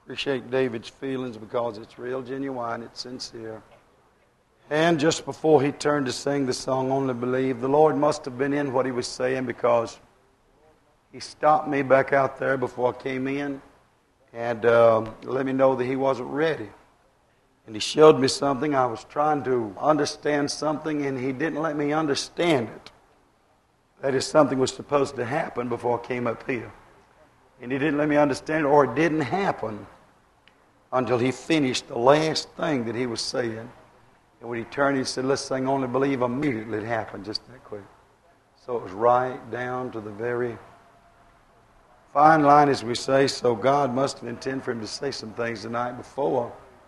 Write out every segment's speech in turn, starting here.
Appreciate David's feelings because it's real genuine, it's sincere. And just before he turned to sing the song, Only Believe, the Lord must have been in what he was saying, because he stopped me back out there before I came in and let me know that he wasn't ready. And he showed me something. I was trying to understand something, and he didn't let me understand it. That is, something was supposed to happen before I came up here. And he didn't let me understand it, or it didn't happen until he finished the last thing that he was saying. And when he turned, he said, let's sing Only Believe. Immediately it happened, just that quick. So it was right down to the very fine line, as we say. So God must have intended for him to say some things the night before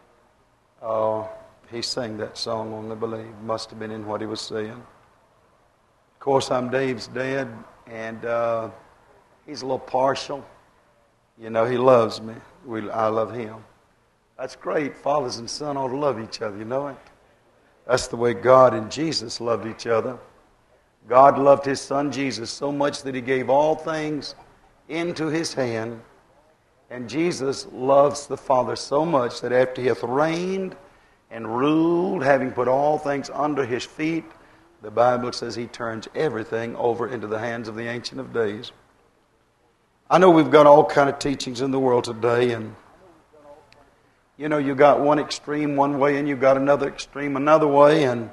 he sang that song, Only Believe. Must have been in what he was saying. Of course, I'm Dave's dad, and he's a little partial. You know, he loves me. I love him. That's great. Fathers and sons ought to love each other, you know it? That's the way God and Jesus loved each other. God loved his son Jesus so much that he gave all things into his hand. And Jesus loves the Father so much that after he hath reigned and ruled, having put all things under his feet, the Bible says he turns everything over into the hands of the Ancient of Days. I know we've got all kind of teachings in the world today, and you know, you got one extreme one way, and you got another extreme another way, and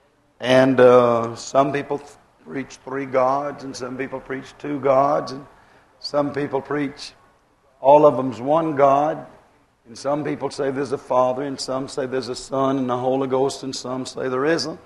some people preach 3 gods, and some people preach 2 gods, and some people preach all of them's one God, and some people say there's a Father, and some say there's a Son and a Holy Ghost, and some say there isn't.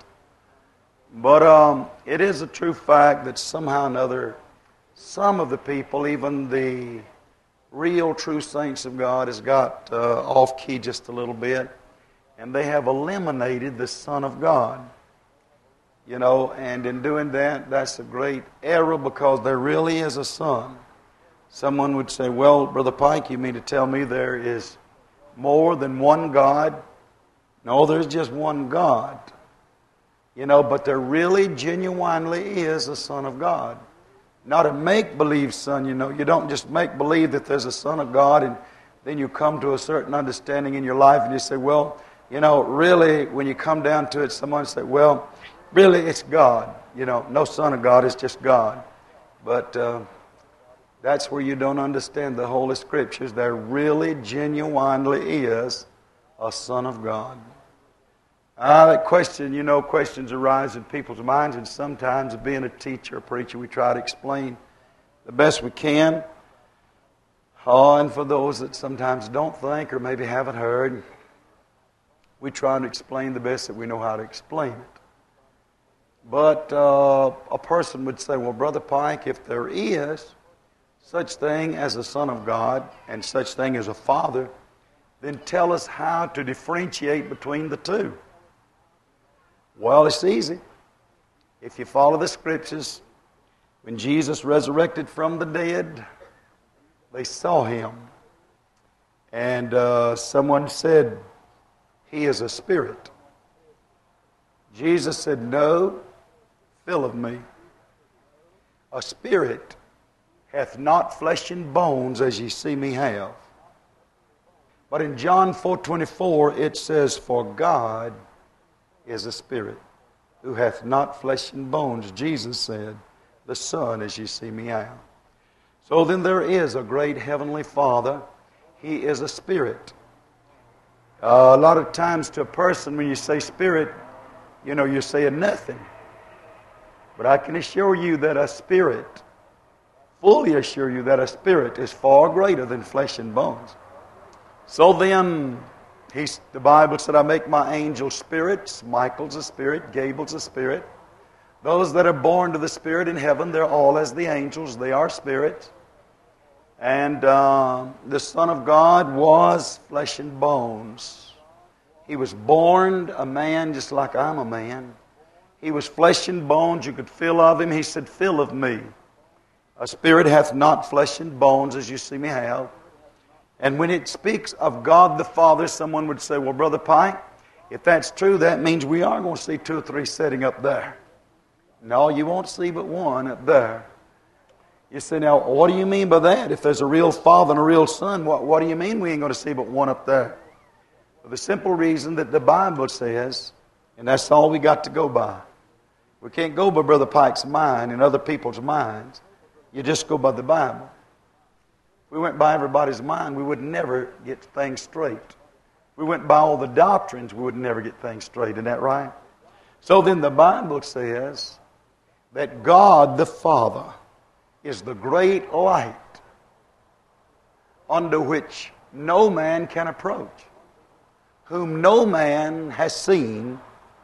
But it is a true fact that somehow or another, some of the people, even the real true saints of God, has got off key just a little bit, and they have eliminated the Son of God. You know, and in doing that, that's a great error, because there really is a Son. Someone would say, well, Brother Pike, you mean to tell me there is more than one God? No, there's just one God. You know, but there really genuinely is a Son of God. Not a make-believe son, you know. You don't just make-believe that there's a Son of God and then you come to a certain understanding in your life and you say, well, you know, really, when you come down to it, someone say, well, really, it's God. You know, no Son of God, it's just God. But that's where you don't understand the Holy Scriptures. There really, genuinely is a Son of God. That question, you know, questions arise in people's minds, and sometimes, being a teacher or preacher, we try to explain the best we can. And for those that sometimes don't think or maybe haven't heard, we try to explain the best that we know how to explain it. But a person would say, well, Brother Pike, if there is such thing as a Son of God and such thing as a Father, then tell us how to differentiate between the two. Well, it's easy. If you follow the Scriptures, when Jesus resurrected from the dead, they saw him. And someone said, he is a spirit. Jesus said, no, fill of me. A spirit hath not flesh and bones as ye see me have. But in John 4:24 it says, for God is a spirit, who hath not flesh and bones. Jesus said, the Son as ye see me have. So then there is a great heavenly Father. He is a spirit. A lot of times to a person, when you say spirit, you know, you're saying nothing. But I can assure you that a spirit, fully assure you that a spirit is far greater than flesh and bones. So then, the Bible said, I make my angels spirits. Michael's a spirit. Gabriel's a spirit. Those that are born to the Spirit in heaven, they're all as the angels. They are spirits. And the Son of God was flesh and bones. He was born a man just like I'm a man. He was flesh and bones. You could feel of him. He said, fill of me. A spirit hath not flesh and bones as you see me have. And when it speaks of God the Father, someone would say, well, Brother Pike, if that's true, that means we are going to see 2 or 3 sitting up there. No, you won't see but one up there. You say, now, what do you mean by that? If there's a real Father and a real Son, what do you mean we ain't going to see but one up there? For the simple reason that the Bible says, and that's all we got to go by. We can't go by Brother Pike's mind and other people's minds. You just go by the Bible. If we went by everybody's mind, we would never get things straight. If we went by all the doctrines, we would never get things straight. Isn't that right? So then the Bible says that God the Father is the great light under which no man can approach, whom no man has seen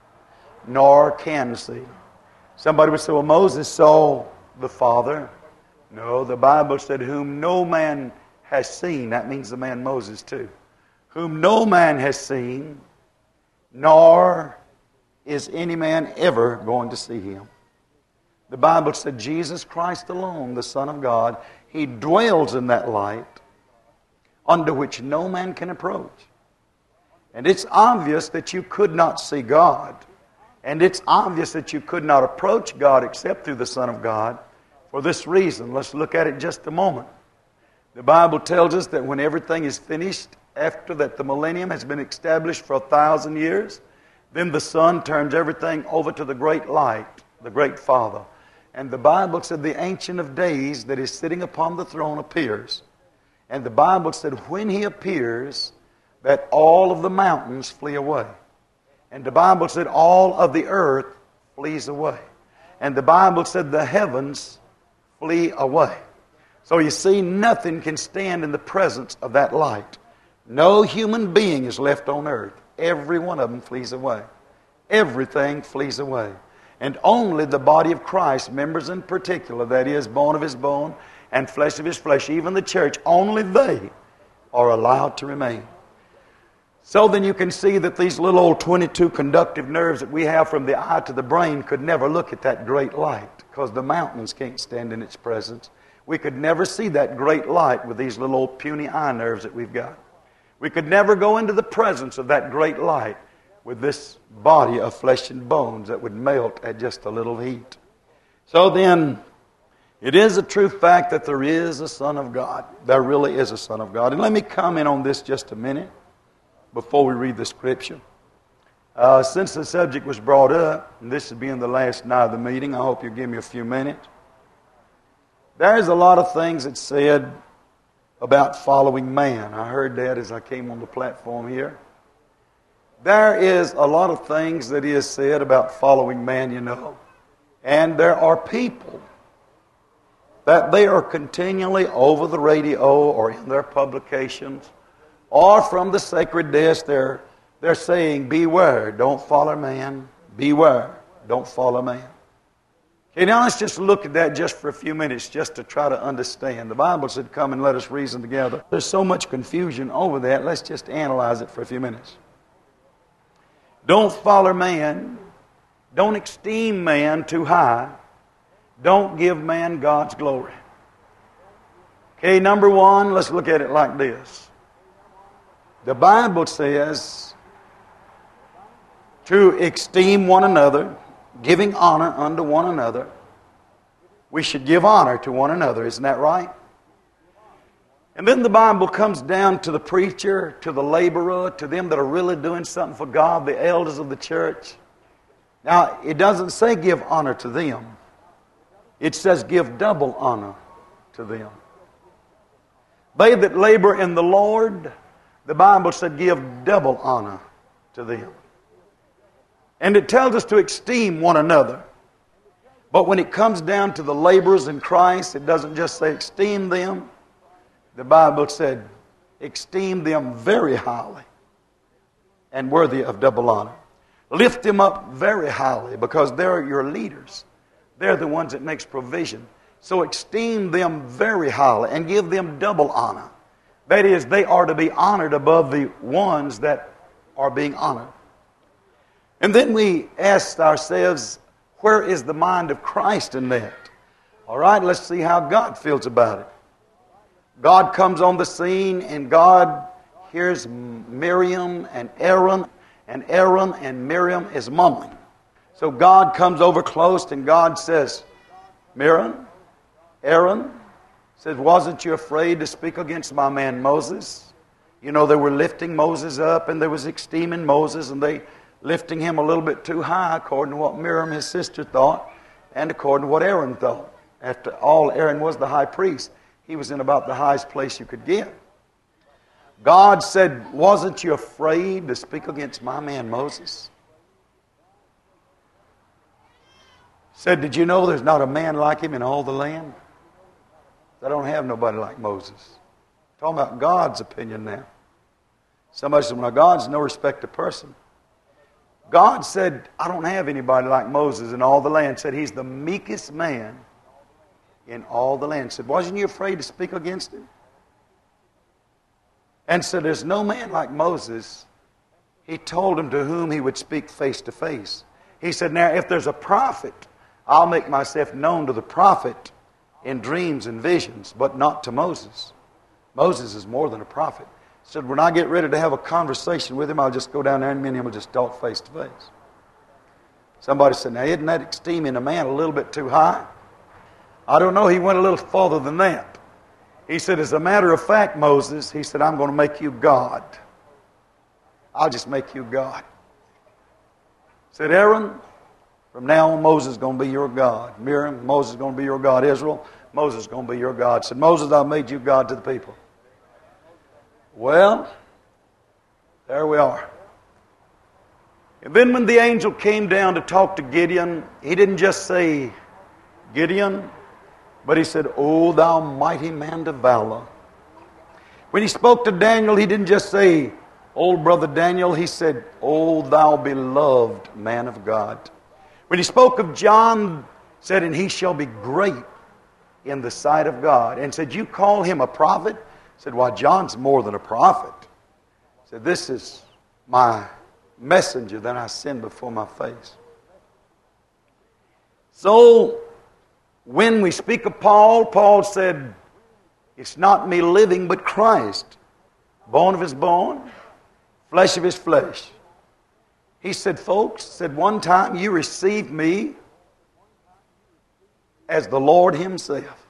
nor can see. Somebody would say, well, Moses saw the Father. No, the Bible said, whom no man has seen. That means the man Moses too. Whom no man has seen, nor is any man ever going to see him. The Bible said Jesus Christ alone, the Son of God, He dwells in that light under which no man can approach. And it's obvious that you could not see God. And it's obvious that you could not approach God except through the Son of God. For this reason, let's look at it just a moment. The Bible tells us that when everything is finished, after that the millennium has been established for 1,000 years, then the Son turns everything over to the great light, the great Father. And the Bible said the Ancient of Days that is sitting upon the throne appears. And the Bible said when He appears, that all of the mountains flee away. And the Bible said all of the earth flees away. And the Bible said the heavens flee away. So you see, nothing can stand in the presence of that light. No human being is left on earth. Every one of them flees away. Everything flees away. And only the body of Christ, members in particular, that is, bone of His bone and flesh of His flesh, even the church, only they are allowed to remain. So then you can see that these little old 22 conductive nerves that we have from the eye to the brain could never look at that great light because the mountains can't stand in its presence. We could never see that great light with these little old puny eye nerves that we've got. We could never go into the presence of that great light with this body of flesh and bones that would melt at just a little heat. So then, it is a true fact that there is a Son of God. There really is a Son of God. And let me comment on this just a minute before we read the Scripture. Since the subject was brought up, and this is being the last night of the meeting, I hope you'll give me a few minutes. There's a lot of things that's said about following man. I heard that as I came on the platform here. There is a lot of things that is said about following man, you know. And there are people that they are continually over the radio or in their publications or from the sacred desk, they're saying, beware, don't follow man. Beware, don't follow man. Okay, now let's just look at that just for a few minutes just to try to understand. The Bible said, come and let us reason together. There's so much confusion over that. Let's just analyze it for a few minutes. Don't follow man. Don't esteem man too high. Don't give man God's glory. Okay, number one, let's look at it like this. The Bible says to esteem one another, giving honor unto one another. We should give honor to one another, isn't that right? And then the Bible comes down to the preacher, to the laborer, to them that are really doing something for God, the elders of the church. Now, it doesn't say give honor to them. It says give double honor to them. They that labor in the Lord, the Bible said give double honor to them. And it tells us to esteem one another. But when it comes down to the laborers in Christ, it doesn't just say esteem them. The Bible said, esteem them very highly and worthy of double honor. Lift them up very highly because they're your leaders. They're the ones that makes provision. So esteem them very highly and give them double honor. That is, they are to be honored above the ones that are being honored. And then we asked ourselves, where is the mind of Christ in that? All right, let's see how God feels about it. God comes on the scene and God hears Miriam and Aaron and Miriam is mumbling. So God comes over close and God says, Miriam, Aaron, Said, wasn't you afraid to speak against my man Moses? You know, they were lifting Moses up and they was esteeming Moses and they lifting him a little bit too high according to what Miriam, his sister, thought and according to what Aaron thought. After all, Aaron was the high priest. He was in about the highest place you could get. God said, wasn't you afraid to speak against my man Moses? Said, did you know there's not a man like him in all the land? I don't have nobody like Moses. Talking about God's opinion now. Somebody said, well, God's no respect to person. God said, I don't have anybody like Moses in all the land. Said, he's the meekest man in all the land. Said, wasn't you afraid to speak against him? And said, there's no man like Moses. He told him to whom he would speak face to face. He said, now if there's a prophet, I'll make myself known to the prophet in dreams and visions, but not to Moses. Moses is more than a prophet. He said, when I get ready to have a conversation with him, I'll just go down there and me and him will just talk face to face. Somebody said, now isn't that esteeming a man a little bit too high? I don't know, he went a little farther than that. He said, as a matter of fact, Moses, he said, I'm going to make you God. I'll just make you God. Said, Aaron, from now on, Moses is going to be your God. Miriam, Moses is going to be your God. Israel, Moses is going to be your God. Said, Moses, I've made you God to the people. Well, there we are. And then when the angel came down to talk to Gideon, he didn't just say, Gideon, but he said, O thou mighty man of valor. When he spoke to Daniel, he didn't just say, old brother Daniel, he said, O thou beloved man of God. When he spoke of John, said, and he shall be great in the sight of God. And said, you call him a prophet? Said, why, John's more than a prophet. Said, this is my messenger that I send before my face. So, when we speak of Paul, Paul said, it's not me living, but Christ. Bone of his bone, flesh of his flesh. He said, folks, said one time you received me as the Lord himself.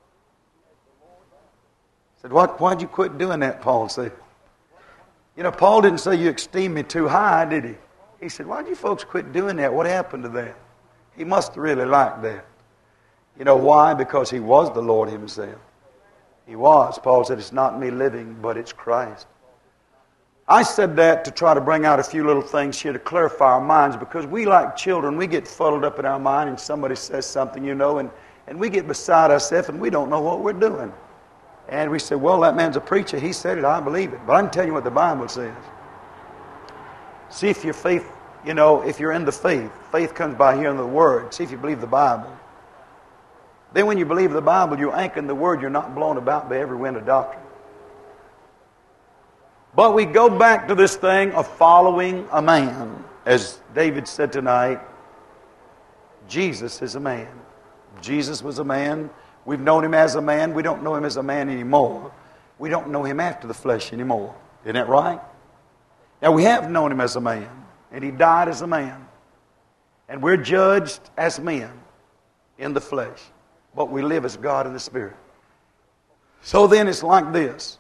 Said, why'd you quit doing that, Paul said. You know, Paul didn't say you esteem me too high, did he? He said, why'd you folks quit doing that? What happened to that? He must have really liked that. You know why? Because he was the Lord himself. He was. Paul said, it's not me living, but it's Christ. I said that to try to bring out a few little things here to clarify our minds, because we, like children, we get fuddled up in our mind and somebody says something, you know, and we get beside ourselves and we don't know what we're doing. And we say, well, that man's a preacher. He said it. I believe it. But I can tell you what the Bible says. See if your faith, you know, if you're in the faith. Faith comes by hearing the Word. See if you believe the Bible. Then when you believe the Bible, you're anchoring the Word. You're not blown about by every wind of doctrine. But we go back to this thing of following a man. As David said tonight, Jesus is a man. Jesus was a man. We've known him as a man. We don't know him as a man anymore. We don't know him after the flesh anymore. Isn't that right? Now, we have known him as a man, and he died as a man. And we're judged as men in the flesh, but we live as God in the Spirit. So then it's like this.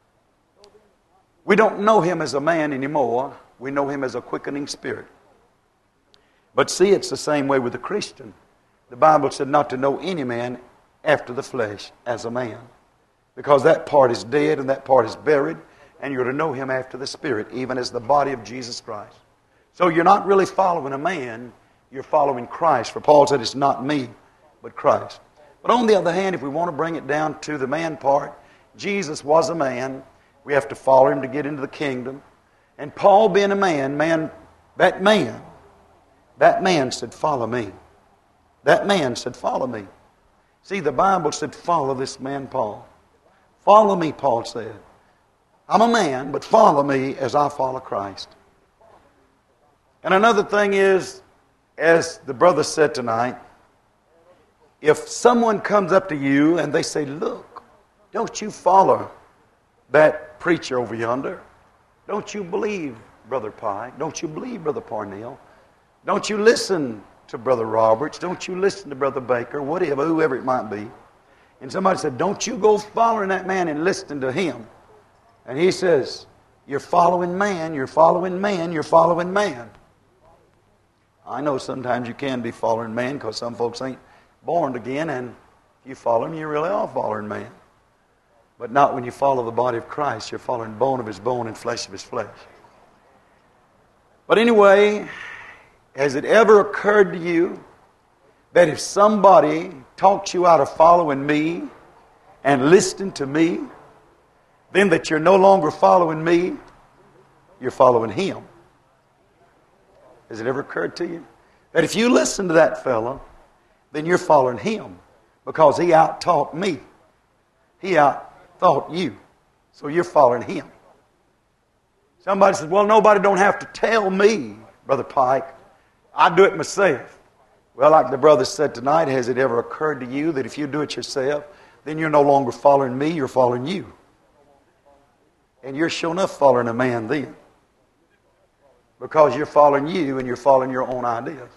We don't know him as a man anymore. We know him as a quickening spirit. But see, it's the same way with the Christian. The Bible said not to know any man after the flesh as a man, because that part is dead and that part is buried, and you're to know him after the Spirit, even as the body of Jesus Christ. So you're not really following a man, you're following Christ. For Paul said it's not me, but Christ. But on the other hand, if we want to bring it down to the man part, Jesus was a man. We have to follow him to get into the kingdom. And Paul being a man, that man said, follow me. That man said, follow me. See, the Bible said, follow this man, Paul. Follow me, Paul said. I'm a man, but follow me as I follow Christ. And another thing is, as the brother said tonight, if someone comes up to you and they say, look, don't you follow that preacher over yonder? Don't you believe Brother Pike? Don't you believe Brother Parnell? Don't you listen to Brother Roberts? Don't you listen to Brother Baker? Whatever, whoever it might be. And somebody said, don't you go following that man and listening to him. And he says, you're following man, you're following man, you're following man. I know sometimes you can be following man because some folks ain't born again, and if you follow him, you really are following man. But not when you follow the body of Christ. You're following bone of his bone and flesh of his flesh. But anyway, has it ever occurred to you that if somebody talks you out of following me and listening to me, then that you're no longer following me, you're following him? Has it ever occurred to you that if you listen to that fellow, then you're following him because he out-taught me. He out-thought you. So you're following him. Somebody says, well, nobody don't have to tell me, Brother Pike. I do it myself. Well, like the brother said tonight, has it ever occurred to you that if you do it yourself, then you're no longer following me, you're following you? And you're sure enough following a man then. Because you're following you and you're following your own ideas.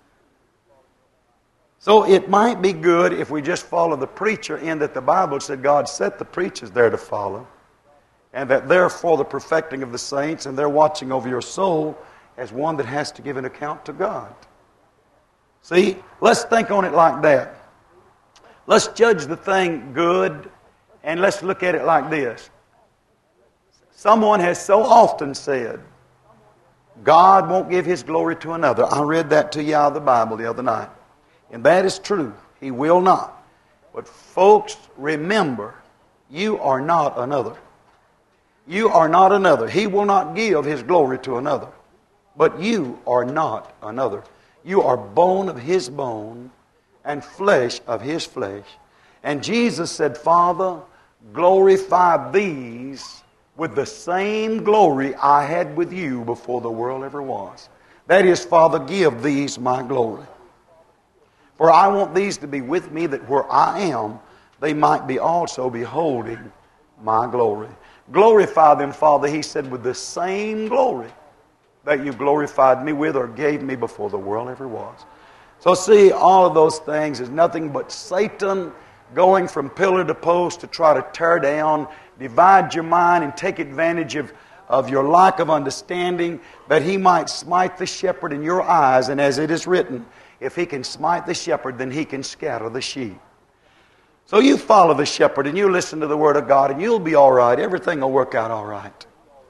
So it might be good if we just follow the preacher in that the Bible said God set the preachers there to follow. And that therefore the perfecting of the saints and they're watching over your soul as one that has to give an account to God. See, let's think on it like that. Let's judge the thing good and let's look at it like this. Someone has so often said, God won't give His glory to another. I read that to you out of the Bible the other night. And that is true. He will not. But folks, remember, you are not another. You are not another. He will not give His glory to another. But you are not another. You are bone of His bone and flesh of His flesh. And Jesus said, Father, glorify these with the same glory I had with you before the world ever was. That is, Father, give these my glory. For I want these to be with me, that where I am, they might be also beholding my glory. Glorify them, Father, He said, with the same glory that you glorified me with or gave me before the world ever was. So see, all of those things is nothing but Satan going from pillar to post to try to tear down, divide your mind, and take advantage of your lack of understanding, that he might smite the shepherd in your eyes. And as it is written, if he can smite the shepherd, then he can scatter the sheep. So you follow the shepherd and you listen to the Word of God and you'll be all right. Everything will work out all right.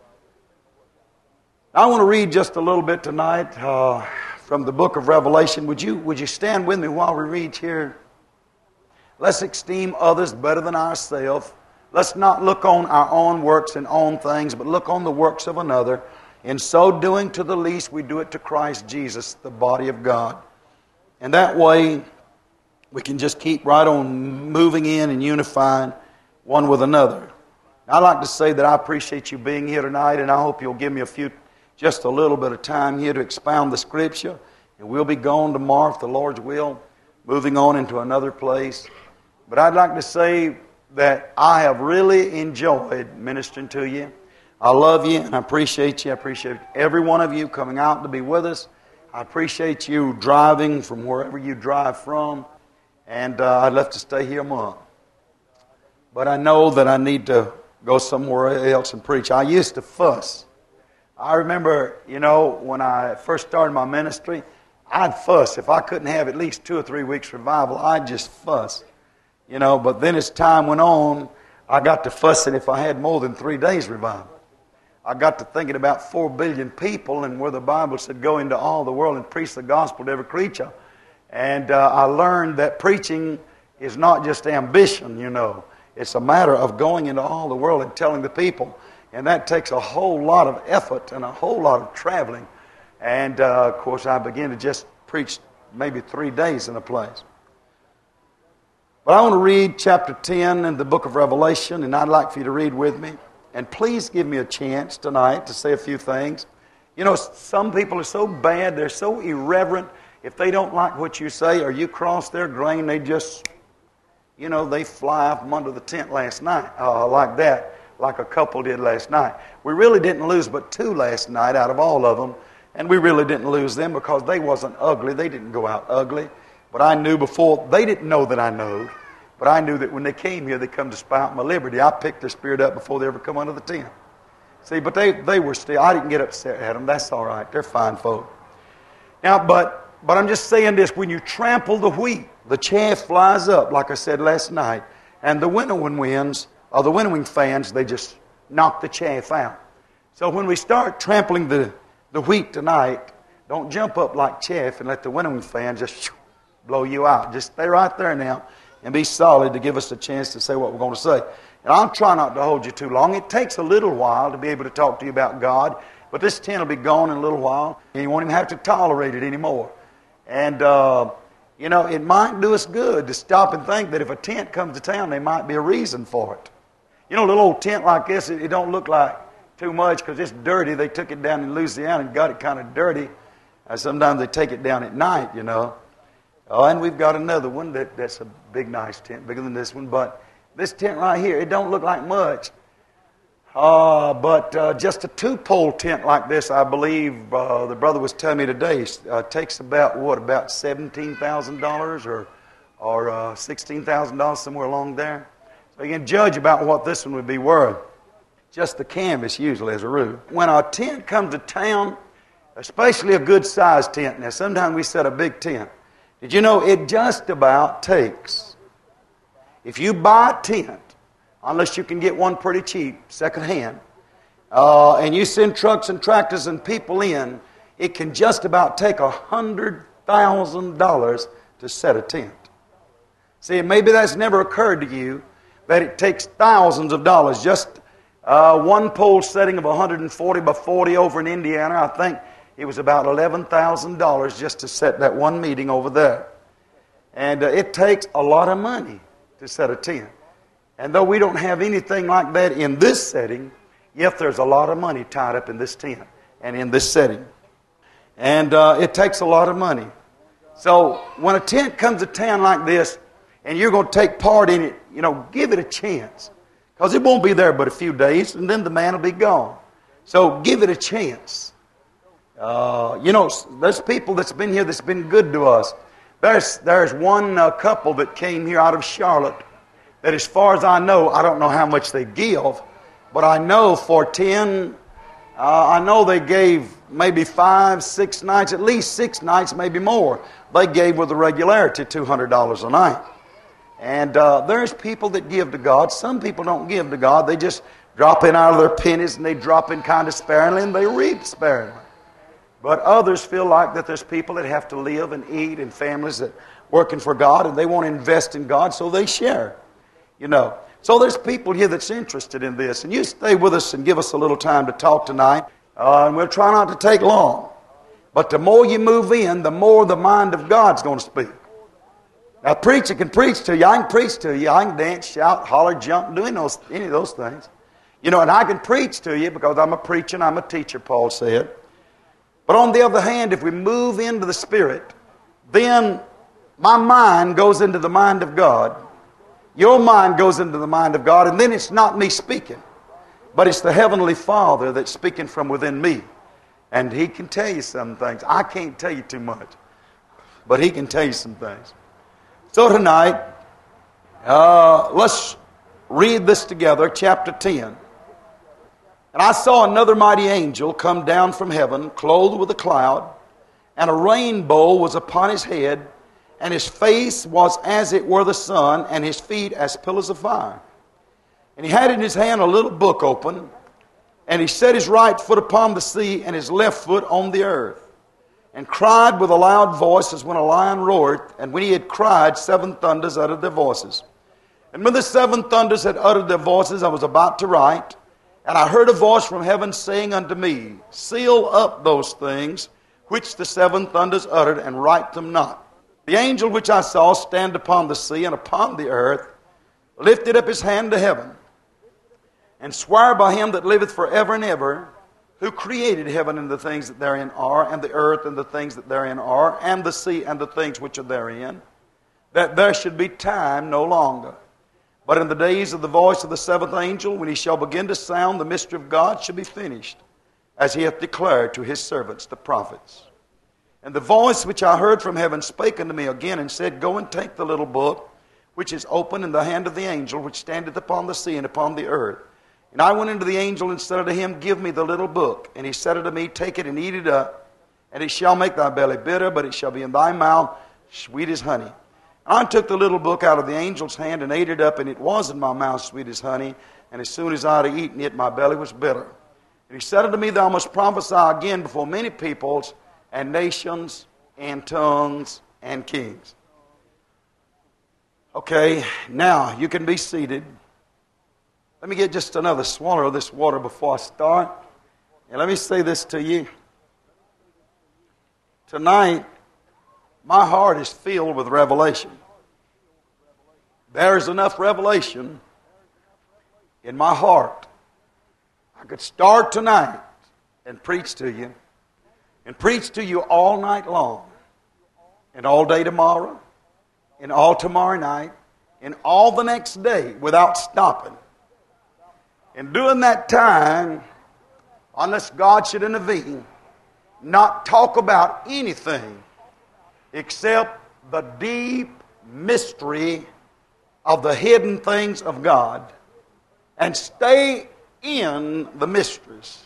I want to read just a little bit tonight from the book of Revelation. Would you stand with me while we read here? Let's esteem others better than ourselves. Let's not look on our own works and own things, but look on the works of another. In so doing, to the least, we do it to Christ Jesus, the body of God. And that way, we can just keep right on moving in and unifying one with another. I'd like to say that I appreciate you being here tonight, and I hope you'll give me just a little bit of time here to expound the Scripture. And we'll be gone tomorrow, if the Lord's will, moving on into another place. But I'd like to say that I have really enjoyed ministering to you. I love you and I appreciate you. I appreciate every one of you coming out to be with us. I appreciate you driving from wherever you drive from. And I'd love to stay here a month. But I know that I need to go somewhere else and preach. I used to fuss. I remember, when I first started my ministry, I'd fuss. If I couldn't have at least 2 or 3 weeks revival, I'd just fuss. But then as time went on, I got to fussing if I had more than 3 days revival. I got to thinking about 4 billion people and where the Bible said go into all the world and preach the gospel to every creature. And I learned that preaching is not just ambition, It's a matter of going into all the world and telling the people. And that takes a whole lot of effort and a whole lot of traveling. And, of course, I began to just preach maybe 3 days in a place. But I want to read chapter 10 in the book of Revelation, and I'd like for you to read with me. And please give me a chance tonight to say a few things. Some people are so bad, they're so irreverent. If they don't like what you say or you cross their grain, they just, they fly up from under the tent last night like that, like a couple did last night. We really didn't lose but 2 last night out of all of them, and we really didn't lose them because they wasn't ugly. They didn't go out ugly. But I knew before, they didn't know that I knowed. But I knew that when they came here, they come to spy out my liberty. I picked their spirit up before they ever come under the tent. See, but they were still, I didn't get upset at them. That's all right. They're fine folk. Now, but I'm just saying this. When you trample the wheat, the chaff flies up, like I said last night. And the winnowing winds, or the winnowing fans, they just knock the chaff out. So when we start trampling the wheat tonight, don't jump up like chaff and let the winnowing fan just blow you out. Just stay right there now and be solid to give us a chance to say what we're going to say. And I'll try not to hold you too long. It takes a little while to be able to talk to you about God, but this tent will be gone in a little while, and you won't even have to tolerate it anymore. And, it might do us good to stop and think that if a tent comes to town, there might be a reason for it. A little old tent like this, it don't look like too much because it's dirty. They took it down in Louisiana and got it kind of dirty. Sometimes they take it down at night, Oh, and we've got another one that's a big, nice tent, bigger than this one. But this tent right here, it don't look like much. But just a two-pole tent like this, I believe, the brother was telling me today, takes about $17,000 or $16,000, somewhere along there. So you can judge about what this one would be worth. Just the canvas usually as a rule. When a tent comes to town, especially a good-sized tent, now sometimes we set a big tent. Did you know it just about takes, if you buy a tent, unless you can get one pretty cheap, secondhand, and you send trucks and tractors and people in, it can just about take $100,000 to set a tent. See, maybe that's never occurred to you, that it takes thousands of dollars. Just one pole setting of 140 by 40 over in Indiana, I think it was about $11,000 just to set that one meeting over there. And it takes a lot of money to set a tent. And though we don't have anything like that in this setting, yet there's a lot of money tied up in this tent and in this setting. And it takes a lot of money. So when a tent comes to town like this, and you're going to take part in it, give it a chance. Because it won't be there but a few days, and then the man will be gone. So give it a chance. There's people that's been here that's been good to us. There's one couple that came here out of Charlotte that, as far as I know, I don't know how much they give, but I know for 10, I know they gave maybe 5, 6 nights, at least 6 nights, maybe more. They gave with a regularity $200 a night. And there's people that give to God. Some people don't give to God. They just drop in out of their pennies, and they drop in kind of sparingly, and they reap sparingly. But others feel like that there's people that have to live and eat, and families that working for God, and they want to invest in God, so they share. So there's people here that's interested in this. And you stay with us and give us a little time to talk tonight. And we'll try not to take long. But the more you move in, the more the mind of God's going to speak. Now, preacher can preach to you. I can preach to you. I can dance, shout, holler, jump, do any of those things. And I can preach to you because I'm a preacher and I'm a teacher, Paul said. But on the other hand, if we move into the Spirit, then my mind goes into the mind of God. Your mind goes into the mind of God, and then it's not me speaking, but it's the Heavenly Father that's speaking from within me. And He can tell you some things. I can't tell you too much, but He can tell you some things. So tonight, let's read this together, chapter 10. And I saw another mighty angel come down from heaven, clothed with a cloud, and a rainbow was upon his head, and his face was as it were the sun, and his feet as pillars of fire. And he had in his hand a little book open, and he set his right foot upon the sea, and his left foot on the earth, and cried with a loud voice as when a lion roareth. And when he had cried, 7 thunders uttered their voices. And when the 7 thunders had uttered their voices, I was about to write, and I heard a voice from heaven saying unto me, Seal up those things which the 7 thunders uttered, and write them not. The angel which I saw stand upon the sea and upon the earth lifted up his hand to heaven, and sware by him that liveth forever and ever, who created heaven and the things that therein are, and the earth and the things that therein are, and the sea and the things which are therein, that there should be time no longer. But in the days of the voice of the 7th angel, when he shall begin to sound, the mystery of God shall be finished, as he hath declared to his servants the prophets. And the voice which I heard from heaven spake unto me again, and said, Go and take the little book, which is open in the hand of the angel, which standeth upon the sea and upon the earth. And I went unto the angel and said unto him, Give me the little book. And he said unto me, Take it and eat it up, and it shall make thy belly bitter, but it shall be in thy mouth sweet as honey. And I took the little book out of the angel's hand and ate it up, and it was in my mouth sweet as honey. And as soon as I had eaten it, my belly was bitter. And he said unto me, Thou must prophesy again before many peoples and nations and tongues and kings. Okay, now you can be seated. Let me get just another swallow of this water before I start. And let me say this to you. Tonight, my heart is filled with revelation. There is enough revelation in my heart. I could start tonight and preach to you. And preach to you all night long. And all day tomorrow. And all tomorrow night. And all the next day without stopping. And during that time, unless God should intervene, not talk about anything except the deep mystery of the hidden things of God, and stay in the mysteries.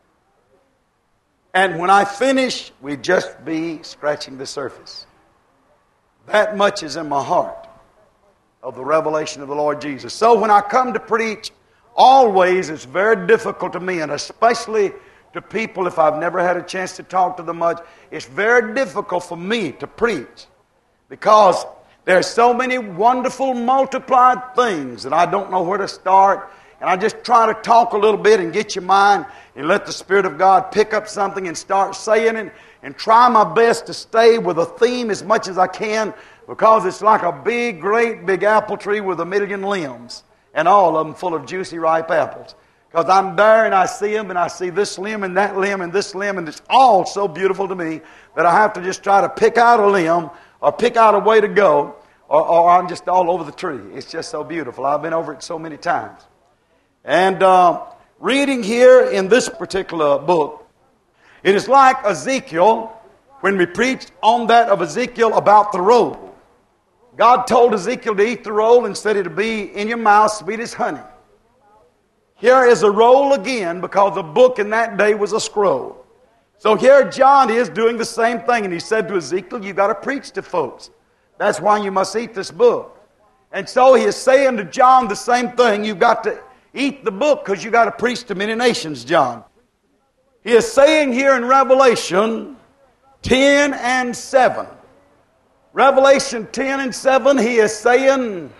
And when I finish, we just be scratching the surface. That much is in my heart of the revelation of the Lord Jesus. So when I come to preach, always it's very difficult to me, and especially to people if I've never had a chance to talk to them much, it's very difficult for me to preach because there's so many wonderful multiplied things that I don't know where to start, and I just try to talk a little bit and get your mind and let the Spirit of God pick up something and start saying it, and try my best to stay with a theme as much as I can, because it's like a big, great big apple tree with 1,000,000 limbs, and all of them full of juicy, ripe apples. Because I'm there and I see them, and I see this limb and that limb and this limb, and it's all so beautiful to me that I have to just try to pick out a limb or pick out a way to go, or I'm just all over the tree. It's just so beautiful. I've been over it so many times. And reading here in this particular book, it is like Ezekiel, when we preached on that of Ezekiel about the roll. God told Ezekiel to eat the roll and said it would be in your mouth sweet as honey. Here is a roll again, because a book in that day was a scroll. So here John is doing the same thing, and he said to Ezekiel, you've got to preach to folks. That's why you must eat this book. And so he is saying to John the same thing. You've got to eat the book because you've got to preach to many nations, John. He is saying here in Revelation 10 and 7. Revelation 10 and 7, he is saying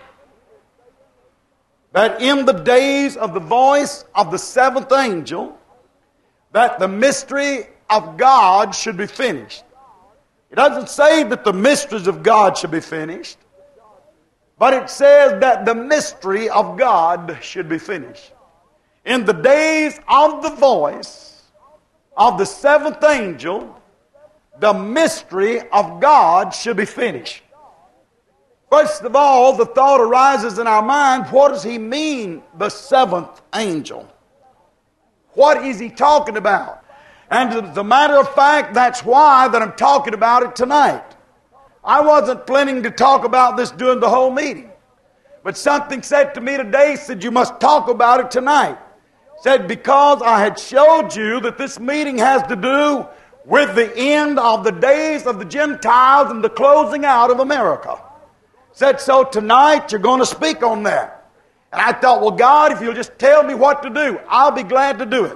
that in the days of the voice of the seventh angel, that the mystery of God should be finished. It doesn't say that the mysteries of God should be finished, but it says that the mystery of God should be finished. In the days of the voice of the seventh angel, the mystery of God should be finished. First of all, the thought arises in our mind, what does he mean, the seventh angel? What is he talking about? And as a matter of fact, that's why that I'm talking about it tonight. I wasn't planning to talk about this during the whole meeting. But something said to me today, said you must talk about it tonight. Said because I had showed you that this meeting has to do with the end of the days of the Gentiles and the closing out of America. Said, so tonight you're going to speak on that. And I thought, well, God, if you'll just tell me what to do, I'll be glad to do it.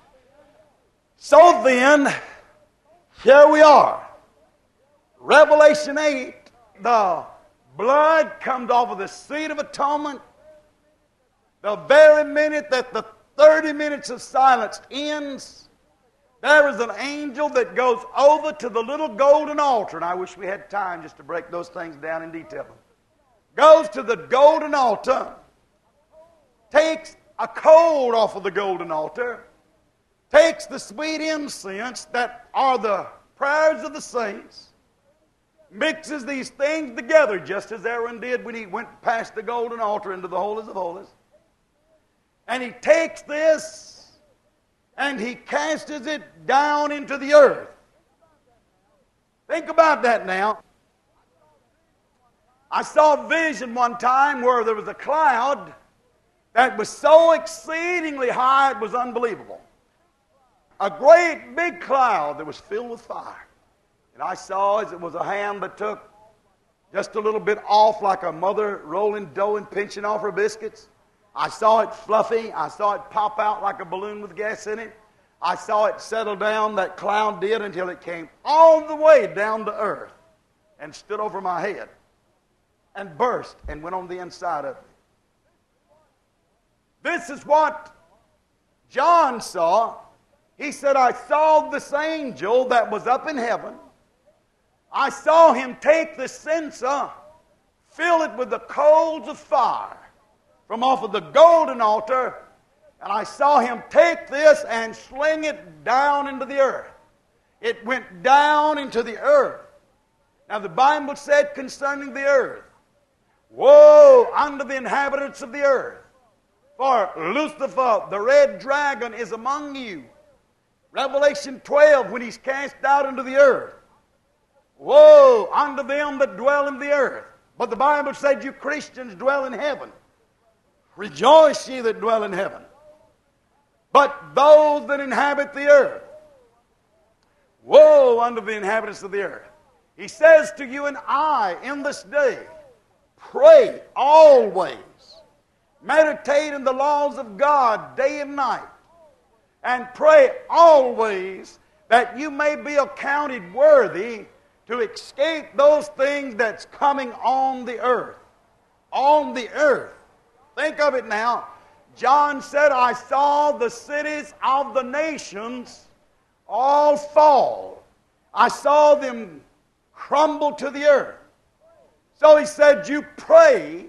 So then, here we are. Revelation 8, the blood comes off of the seat of atonement. The very minute that the 30 minutes of silence ends, there is an angel that goes over to the little golden altar. And I wish we had time just to break those things down in detail. Goes to the golden altar, takes a coal off of the golden altar, takes the sweet incense that are the prayers of the saints, mixes these things together just as Aaron did when he went past the golden altar into the holies of holies. And he takes this and he casts it down into the earth. Think about that now. I saw a vision one time where there was a cloud that was so exceedingly high it was unbelievable. A great big cloud that was filled with fire. And I saw as it was a hand that took just a little bit off like a mother rolling dough and pinching off her biscuits. I saw it fluffy. I saw it pop out like a balloon with gas in it. I saw it settle down, that cloud did, until it came all the way down to earth and stood over my head and burst and went on the inside of me. This is what John saw. He said, I saw this angel that was up in heaven. I saw him take the censer, fill it with the coals of fire from off of the golden altar, and I saw him take this and sling it down into the earth. It went down into the earth. Now the Bible said concerning the earth, woe unto the inhabitants of the earth, for Lucifer, the red dragon, is among you. Revelation 12, when he's cast out into the earth. Woe unto them that dwell in the earth. But the Bible said you Christians dwell in heaven. Rejoice ye that dwell in heaven. But those that inhabit the earth, woe unto the inhabitants of the earth. He says to you and I in this day, pray always. Meditate in the laws of God day and night. And pray always that you may be accounted worthy to escape those things that's coming on the earth. On the earth. Think of it now. John said, I saw the cities of the nations all fall. I saw them crumble to the earth. So he said, you pray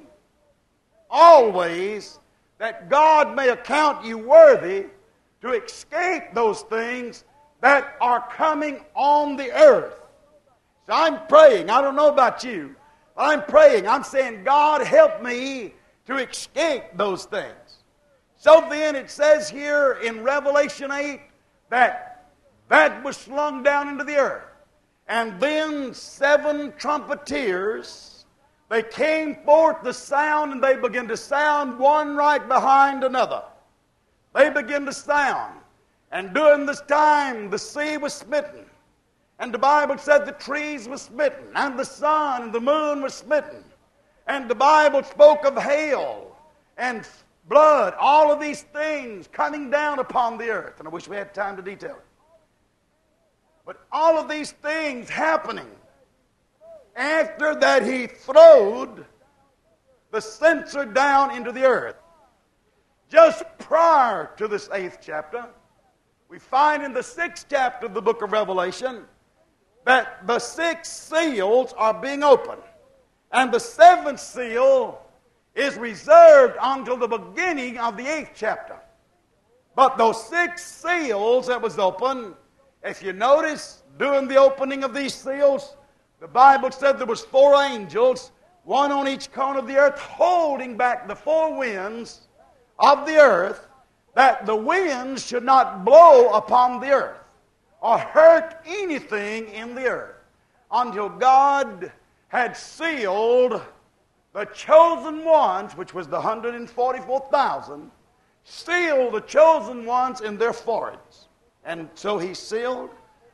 always that God may account you worthy to escape those things that are coming on the earth. So I'm praying. I don't know about you, but I'm praying. I'm saying, God, help me to escape those things. So then it says here in Revelation 8 that was slung down into the earth. And then 7 trumpeters, they came forth the sound, and they began to sound one right behind another. They began to sound. And during this time, the sea was smitten. And the Bible said the trees were smitten, and the sun and the moon were smitten. And the Bible spoke of hail and blood, all of these things coming down upon the earth. And I wish we had time to detail it. But all of these things happening after that he throwed the censer down into the earth. Just prior to this 8th chapter, we find in the 6th chapter of the book of Revelation that the 6 seals are being opened. And the 7th seal is reserved until the beginning of the 8th chapter. But those 6 seals that was opened, if you notice, during the opening of these seals, the Bible said there was 4 angels, one on each corner of the earth, holding back the 4 winds of the earth, that the winds should not blow upon the earth or hurt anything in the earth until God had sealed the chosen ones, which was the 144,000, sealed the chosen ones in their foreheads. And so he sealed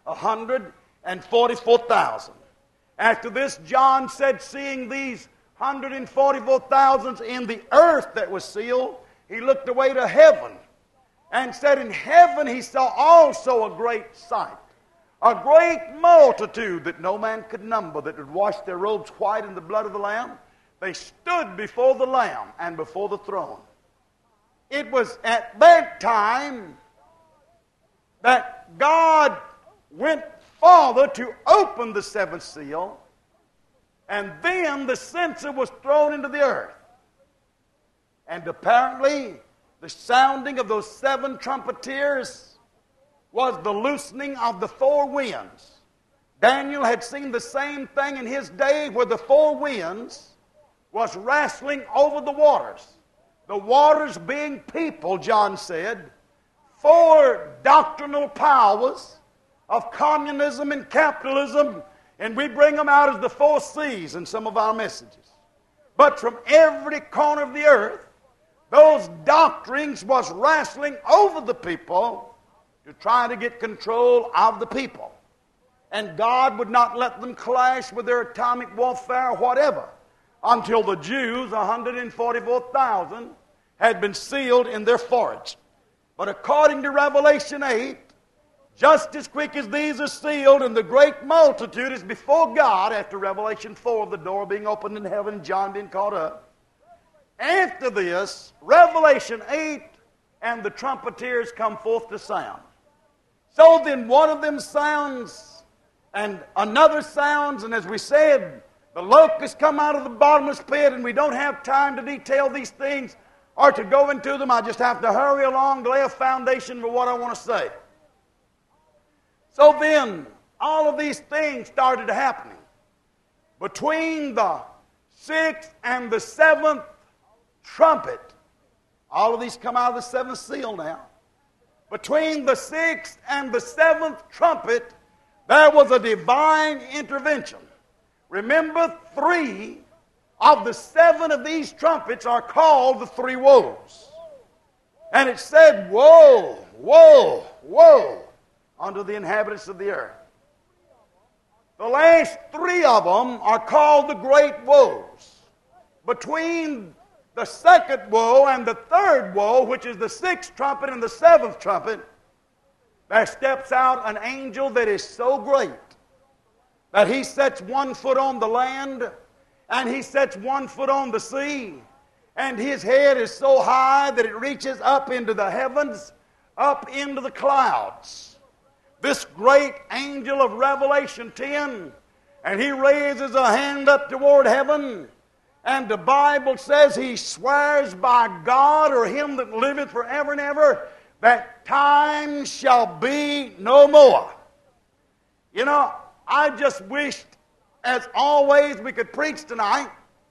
144,000. After this, John said, seeing these 144,000 in the earth that was sealed, he looked away to heaven and said, in heaven he saw also a great sight, a great multitude that no man could number, that had washed their robes white in the blood of the Lamb. They stood before the Lamb and before the throne. It was at that time that God went farther to open the 7th seal, and then the censer was thrown into the earth. And apparently, the sounding of those 7 trumpeters was the loosening of the 4 winds. Daniel had seen the same thing in his day, where the 4 winds was wrestling over the waters. The waters being people, John said, 4 doctrinal powers of communism and capitalism, and we bring them out as the 4 C's in some of our messages. But from every corner of the earth, those doctrines was wrestling over the people to try to get control of the people. And God would not let them clash with their atomic warfare or whatever until the Jews, 144,000, had been sealed in their forage. But according to Revelation 8, just as quick as these are sealed and the great multitude is before God, after Revelation 4 of the door being opened in heaven and John being caught up, after this, Revelation 8 and the trumpeters come forth to sound. So then one of them sounds and another sounds, and as we said, the locusts come out of the bottomless pit, and we don't have time to detail these things or to go into them. I just have to hurry along to lay a foundation for what I want to say. So then, all of these things started happening. Between the sixth and the seventh trumpet, all of these come out of the seventh seal now. Between the sixth and the seventh trumpet, there was a divine intervention. Remember, 3 of the 7 of these trumpets are called the 3 woes. And it said, woe, woe, woe unto the inhabitants of the earth. The last 3 of them are called the great woes. Between the second woe and the third woe, which is the 6th trumpet and the 7th trumpet, there steps out an angel that is so great that he sets 1 foot on the land and he sets 1 foot on the sea, and his head is so high that it reaches up into the heavens, up into the clouds. This great angel of Revelation 10, and he raises a hand up toward heaven, and the Bible says he swears by God or him that liveth forever and ever that time shall be no more. You know, I just wished, as always, we could preach tonight,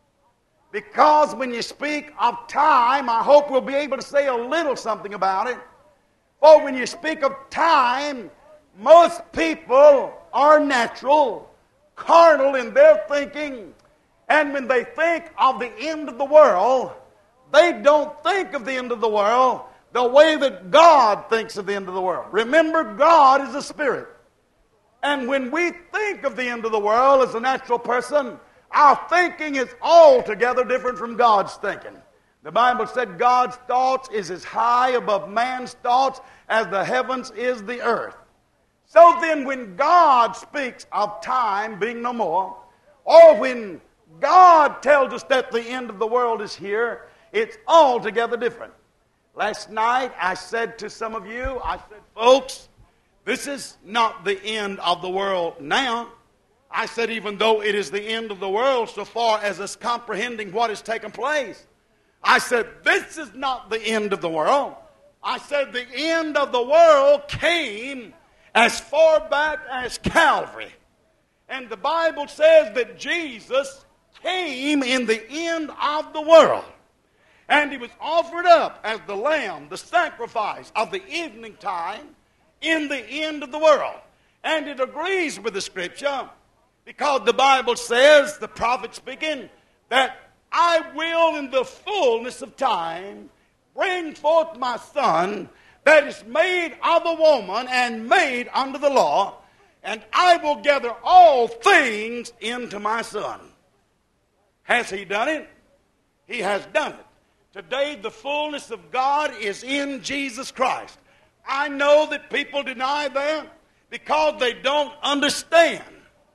because when you speak of time, I hope we'll be able to say a little something about it. For when you speak of time, most people are natural, carnal in their thinking, and when they think of the end of the world, they don't think of the end of the world the way that God thinks of the end of the world. Remember, God is a spirit. And when we think of the end of the world as a natural person, our thinking is altogether different from God's thinking. The Bible said God's thoughts is as high above man's thoughts as the heavens is the earth. So then when God speaks of time being no more, or when God tells us that the end of the world is here, it's altogether different. Last night I said to some of you, I said, folks, this is not the end of the world now. I said, even though it is the end of the world so far as us comprehending what has taken place, I said, this is not the end of the world. I said, the end of the world came as far back as Calvary. And the Bible says that Jesus came in the end of the world. And he was offered up as the lamb, the sacrifice of the evening time in the end of the world. And it agrees with the Scripture, because the Bible says, the prophet speaking, that I will in the fullness of time bring forth my son that is made of a woman and made under the law, and I will gather all things into my son. Has he done it? He has done it. Today the fullness of God is in Jesus Christ. I know that people deny that because they don't understand.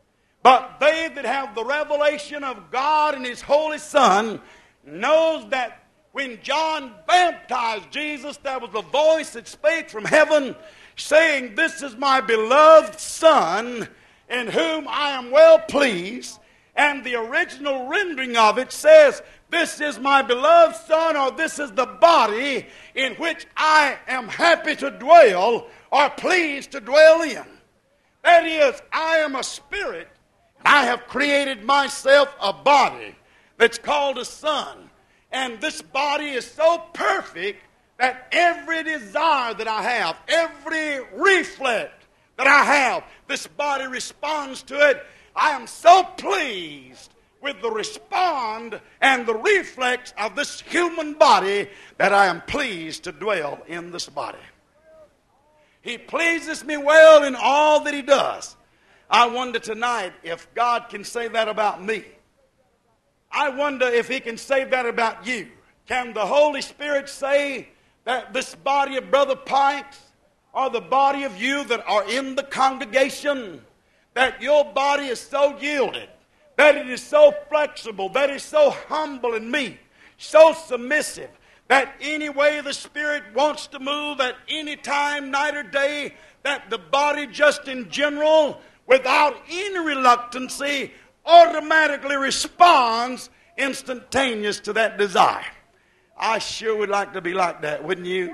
But they that have the revelation of God and His Holy Son knows that when John baptized Jesus, there was a voice that spake from heaven saying, "This is my beloved Son, in whom I am well pleased." And the original rendering of it says, "This is my beloved Son," or "This is the body in which I am happy to dwell," or pleased to dwell in. That is, I am a spirit. I have created myself a body that's called a son. And this body is so perfect that every desire that I have, every reflex that I have, this body responds to it. I am so pleased with the respond and the reflex of this human body that I am pleased to dwell in this body. He pleases me well in all that he does. I wonder tonight if God can say that about me. I wonder if he can say that about you. Can the Holy Spirit say that this body of Brother Pikes, or the body of you that are in the congregation, that your body is so yielded, that it is so flexible, that it is so humble and meek, so submissive, that any way the Spirit wants to move at any time, night or day, that the body just in general, without any reluctancy, automatically responds instantaneous to that desire. I sure would like to be like that, wouldn't you?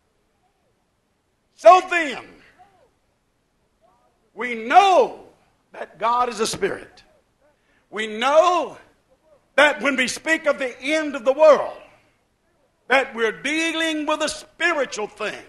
So then, we know that God is a spirit. We know that when we speak of the end of the world, that we're dealing with a spiritual thing,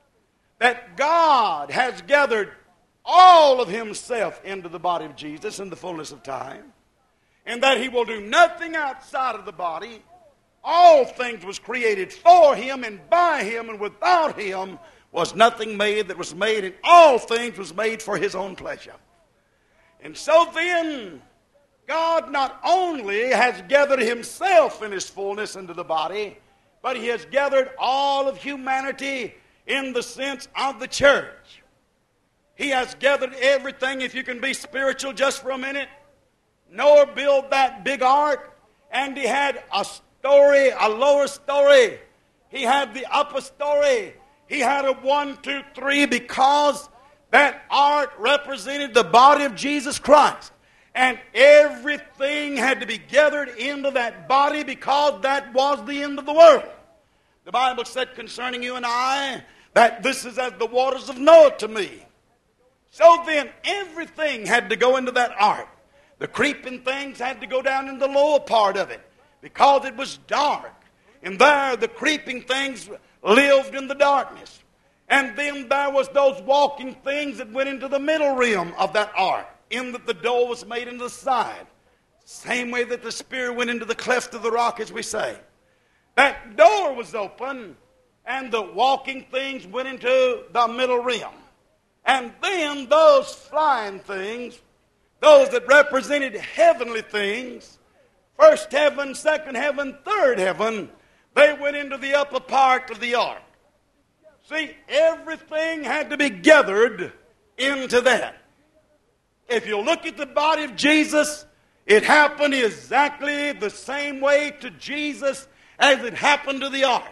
that God has gathered all of himself into the body of Jesus in the fullness of time, and that he will do nothing outside of the body. All things was created for him and by him, and without him was nothing made that was made, and all things was made for his own pleasure. And so then, God not only has gathered himself in his fullness into the body, but he has gathered all of humanity in the sense of the church. He has gathered everything. If you can be spiritual just for a minute, Noah built that big ark, and he had a story, a lower story. He had the upper story. He had a 1, 2, 3 because that ark represented the body of Jesus Christ. And everything had to be gathered into that body because that was the end of the world. The Bible said concerning you and I that this is as the waters of Noah to me. So then everything had to go into that ark. The creeping things had to go down in the lower part of it because it was dark. And there the creeping things lived in the darkness. And then there was those walking things that went into the middle rim of that ark, in that the door was made into the side. Same way that the Spirit went into the cleft of the rock, as we say. That door was open, and the walking things went into the middle rim. And then those flying things, those that represented heavenly things, first heaven, second heaven, third heaven, they went into the upper part of the ark. See, everything had to be gathered into that. If you look at the body of Jesus, it happened exactly the same way to Jesus as it happened to the ark.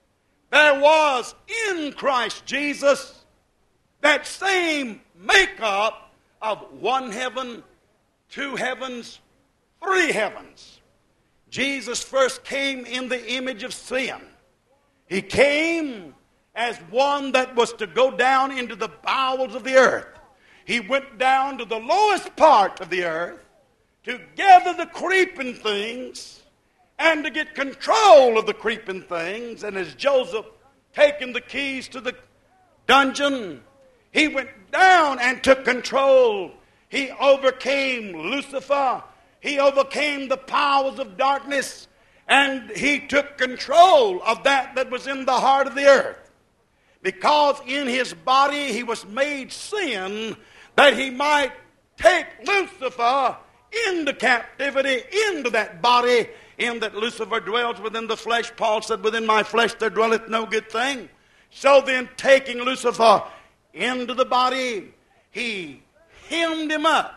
There was in Christ Jesus that same makeup of one heaven, two heavens, three heavens. Jesus first came in the image of sin. He came as one that was to go down into the bowels of the earth. He went down to the lowest part of the earth to gather the creeping things and to get control of the creeping things. And as Joseph taken the keys to the dungeon, he went down and took control. He overcame Lucifer. He overcame the powers of darkness. And he took control of that was in the heart of the earth. Because in his body he was made sin, that he might take Lucifer into captivity, into that body, in that Lucifer dwells within the flesh. Paul said, within my flesh there dwelleth no good thing. So then, taking Lucifer into the body, he hemmed him up.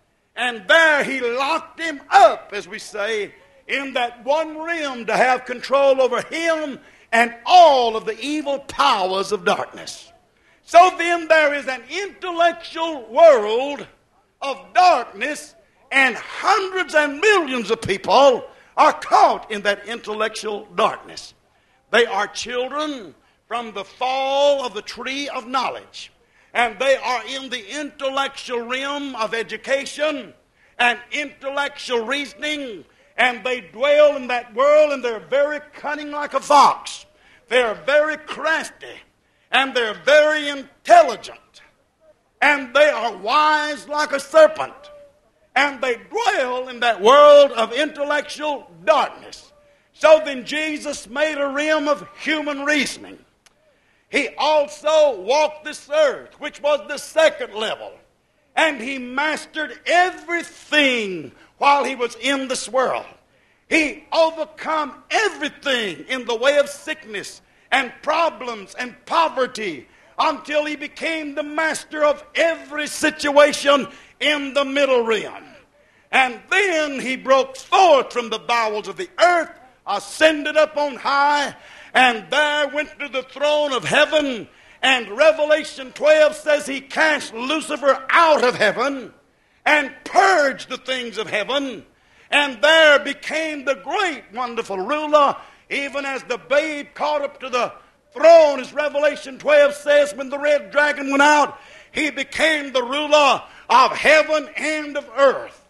And there he locked him up, as we say, in that one realm to have control over him and all of the evil powers of darkness. So then there is an intellectual world of darkness, and hundreds and millions of people are caught in that intellectual darkness. They are children from the fall of the tree of knowledge, and they are in the intellectual realm of education and intellectual reasoning, and they dwell in that world, and they're very cunning like a fox. They're very crafty, and they're very intelligent, and they are wise like a serpent. And they dwell in that world of intellectual darkness. So then Jesus made a realm of human reasoning. He also walked this earth, which was the second level. And he mastered everything while he was in this world. He overcome everything in the way of sickness and problems and poverty until he became the master of every situation in the middle realm. And then he broke forth from the bowels of the earth, ascended up on high, and there went to the throne of heaven. And Revelation 12 says he cast Lucifer out of heaven and purged the things of heaven, and there became the great, wonderful ruler, even as the babe caught up to the throne, as Revelation 12 says, when the red dragon went out, he became the ruler of heaven and of earth.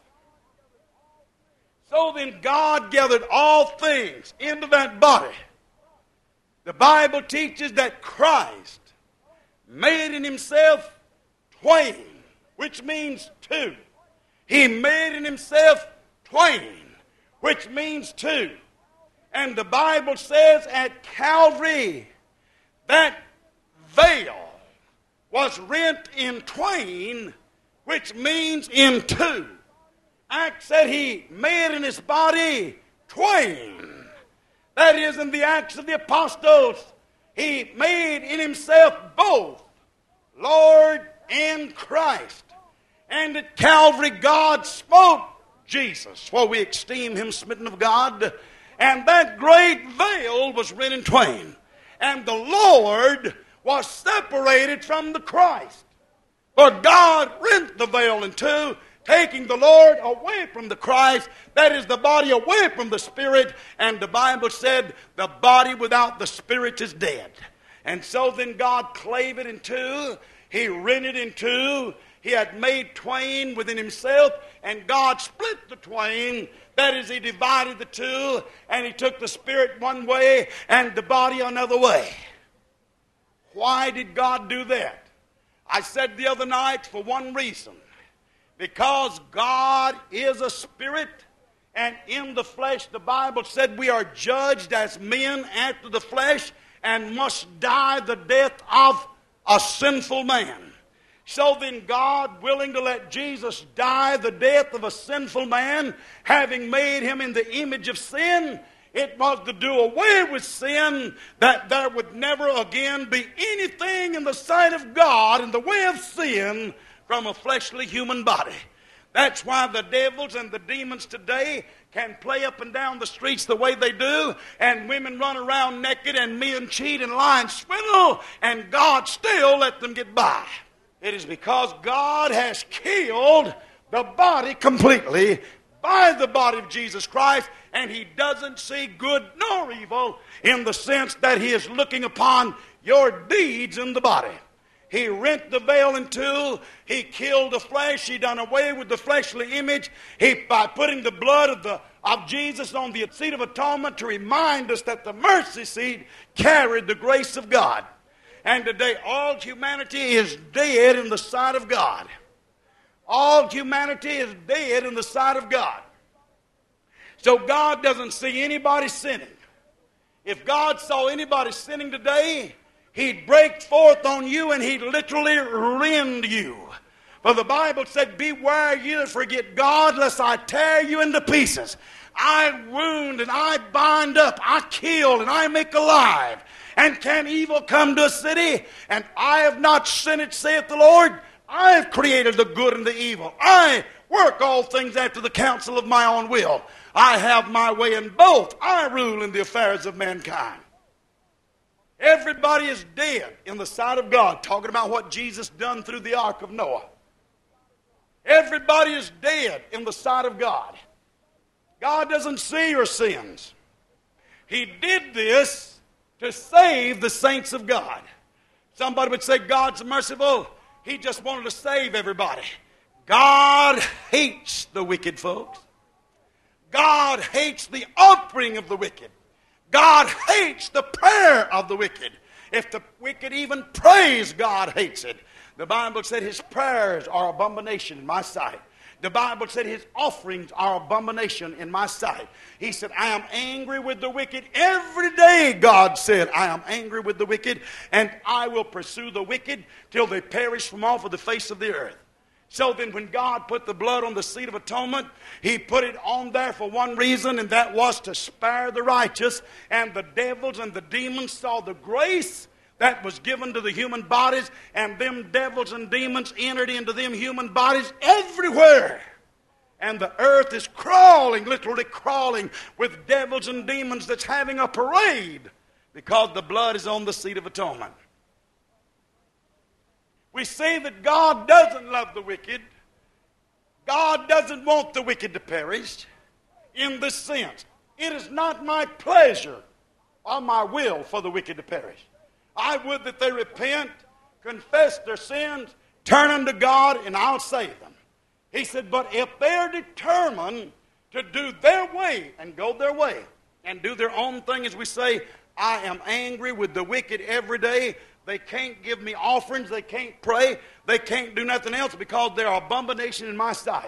So then God gathered all things into that body. The Bible teaches that Christ made in himself twain, which means two. He made in himself twain, which means two. And the Bible says at Calvary that veil was rent in twain, which means in two. Acts said he made in his body twain. That is, in the Acts of the Apostles, he made in himself both Lord and Christ. And at Calvary, God spoke Jesus, for we esteem him smitten of God. And that great veil was rent in twain. And the Lord was separated from the Christ. For God rent the veil in two, taking the Lord away from the Christ, that is, the body away from the Spirit. And the Bible said the body without the Spirit is dead. And so then God clave it in two. He rent it in two. He had made twain within himself, and God split the twain. That is, he divided the two, and he took the Spirit one way and the body another way. Why did God do that? I said the other night, for one reason. Because God is a spirit, and in the flesh, the Bible said we are judged as men after the flesh and must die the death of a sinful man. So then God, willing to let Jesus die the death of a sinful man, having made him in the image of sin, it was to do away with sin, that there would never again be anything in the sight of God in the way of sin from a fleshly human body. That's why the devils and the demons today can play up and down the streets the way they do, and women run around naked, and men cheat and lie and swindle, and God still let them get by. It is because God has killed the body completely by the body of Jesus Christ, and he doesn't see good nor evil in the sense that he is looking upon your deeds in the body. He rent the veil in two. He killed the flesh. He done away with the fleshly image. By putting the blood of Jesus on the seat of atonement to remind us that the mercy seat carried the grace of God. And today all humanity is dead in the sight of God. All humanity is dead in the sight of God. So God doesn't see anybody sinning. If God saw anybody sinning today, he'd break forth on you and he'd literally rend you. For the Bible said, beware you that forget God, lest I tear you into pieces. I wound and I bind up, I kill and I make alive. And can evil come to a city? And I have not sent it, saith the Lord. I have created the good and the evil. I work all things after the counsel of my own will. I have my way in both. I rule in the affairs of mankind. Everybody is dead in the sight of God, talking about what Jesus done through the ark of Noah. Everybody is dead in the sight of God. God doesn't see your sins. He did this to save the saints of God. Somebody would say, God's merciful. He just wanted to save everybody. God hates the wicked, folks. God hates the offering of the wicked. God hates the prayer of the wicked. If the wicked even prays, God hates it. The Bible said his prayers are abomination in my sight. The Bible said his offerings are abomination in my sight. He said, I am angry with the wicked every day, God said. I am angry with the wicked, and I will pursue the wicked till they perish from off of the face of the earth. So then when God put the blood on the seat of atonement, he put it on there for one reason, and that was to spare the righteous. And the devils and the demons saw the grace that was given to the human bodies, and them devils and demons entered into them human bodies everywhere. And the earth is crawling, literally crawling, with devils and demons that's having a parade because the blood is on the seat of atonement. We say that God doesn't love the wicked. God doesn't want the wicked to perish in this sense. It is not my pleasure or my will for the wicked to perish. I would that they repent, confess their sins, turn unto God, and I'll save them. He said, but if they're determined to do their way and go their way and do their own thing, as we say, I am angry with the wicked every day. They can't give me offerings. They can't pray. They can't do nothing else because they're abomination in my sight.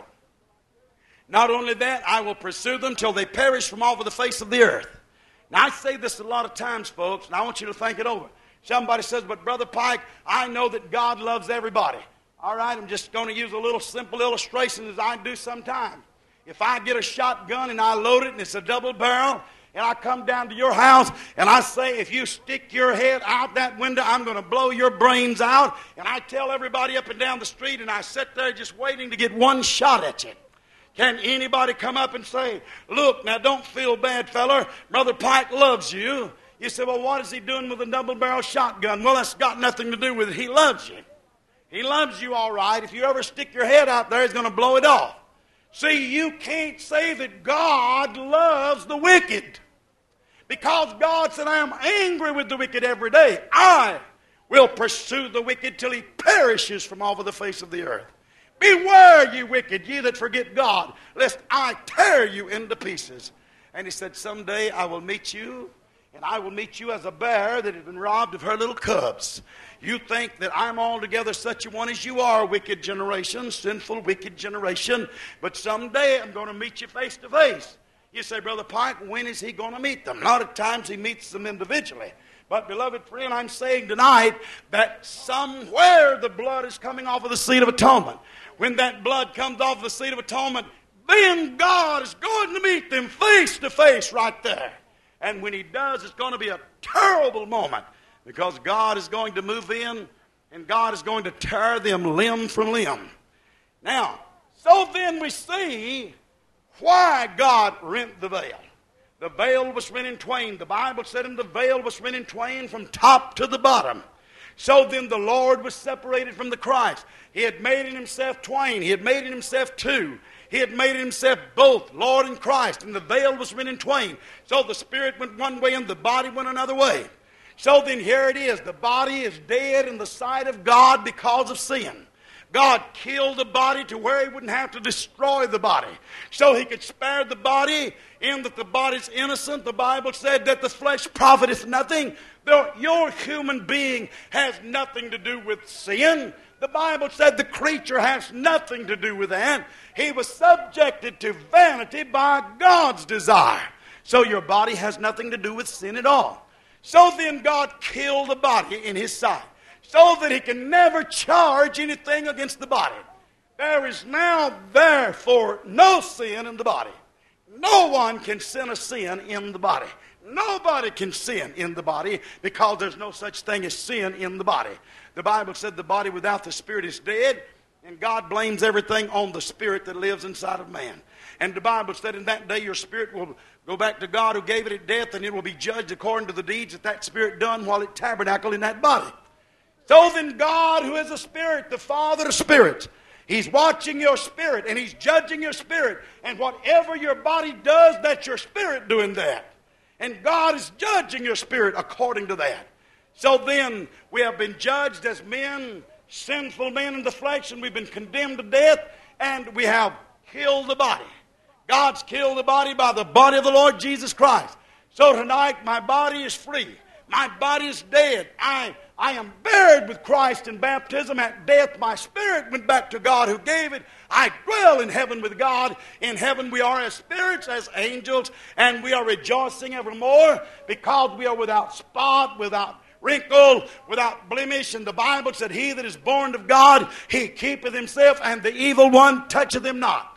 Not only that, I will pursue them till they perish from off of the face of the earth. Now, I say this a lot of times, folks, and I want you to think it over. Somebody says, but Brother Pike, I know that God loves everybody. All right, I'm just going to use a little simple illustration as I do sometimes. If I get a shotgun and I load it and it's a double barrel, and I come down to your house and I say, if you stick your head out that window, I'm going to blow your brains out. And I tell everybody up and down the street, and I sit there just waiting to get one shot at you. Can anybody come up and say, look, now don't feel bad, feller. Brother Pike loves you. You say, well, what is he doing with a double-barrel shotgun? Well, that's got nothing to do with it. He loves you. He loves you all right. If you ever stick your head out there, he's going to blow it off. See, you can't say that God loves the wicked. Because God said, I am angry with the wicked every day. I will pursue the wicked till he perishes from off of the face of the earth. Beware, ye wicked, ye that forget God, lest I tear you into pieces. And he said, someday I will meet you, and I will meet you as a bear that has been robbed of her little cubs. You think that I'm altogether such a one as you are, wicked generation, sinful, wicked generation. But someday I'm going to meet you face to face. You say, Brother Pike, when is he going to meet them? A lot of times he meets them individually. But, beloved friend, I'm saying tonight that somewhere the blood is coming off of the seat of atonement. When that blood comes off the seat of atonement, then God is going to meet them face to face right there. And when he does, it's going to be a terrible moment, because God is going to move in and God is going to tear them limb from limb. Now, so then we see why God rent the veil. The veil was rent in twain. The Bible said the veil was rent in twain from top to the bottom. So then the Lord was separated from the Christ. He had made in himself twain. He had made in himself two. He had made in himself both, Lord and Christ. And the veil was rent in twain. So the spirit went one way and the body went another way. So then here it is. The body is dead in the sight of God because of sin. God killed the body to where he wouldn't have to destroy the body. So he could spare the body in that the body's innocent. The Bible said that the flesh profiteth nothing. Your human being has nothing to do with sin. The Bible said the creature has nothing to do with that. He was subjected to vanity by God's desire. So your body has nothing to do with sin at all. So then God killed the body in his sight, so that he can never charge anything against the body. There is now therefore no sin in the body. No one can sin a sin in the body. Nobody can sin in the body, because there's no such thing as sin in the body. The Bible said the body without the spirit is dead, and God blames everything on the spirit that lives inside of man. And the Bible said in that day your spirit will go back to God who gave it at death, and it will be judged according to the deeds that that spirit done while it tabernacled in that body. So then God, who is a spirit, the Father of spirits, he's watching your spirit and he's judging your spirit. And whatever your body does, that's your spirit doing that. And God is judging your spirit according to that. So then we have been judged as men, sinful men in the flesh, and we've been condemned to death, and we have killed the body. God's killed the body by the body of the Lord Jesus Christ. So tonight my body is free. My body is dead. I am buried with Christ in baptism. At death, my spirit went back to God who gave it. I dwell in heaven with God. In heaven we are as spirits, as angels, and we are rejoicing evermore because we are without spot, without wrinkle, without blemish. And the Bible said, he that is born of God, he keepeth himself, and the evil one toucheth him not.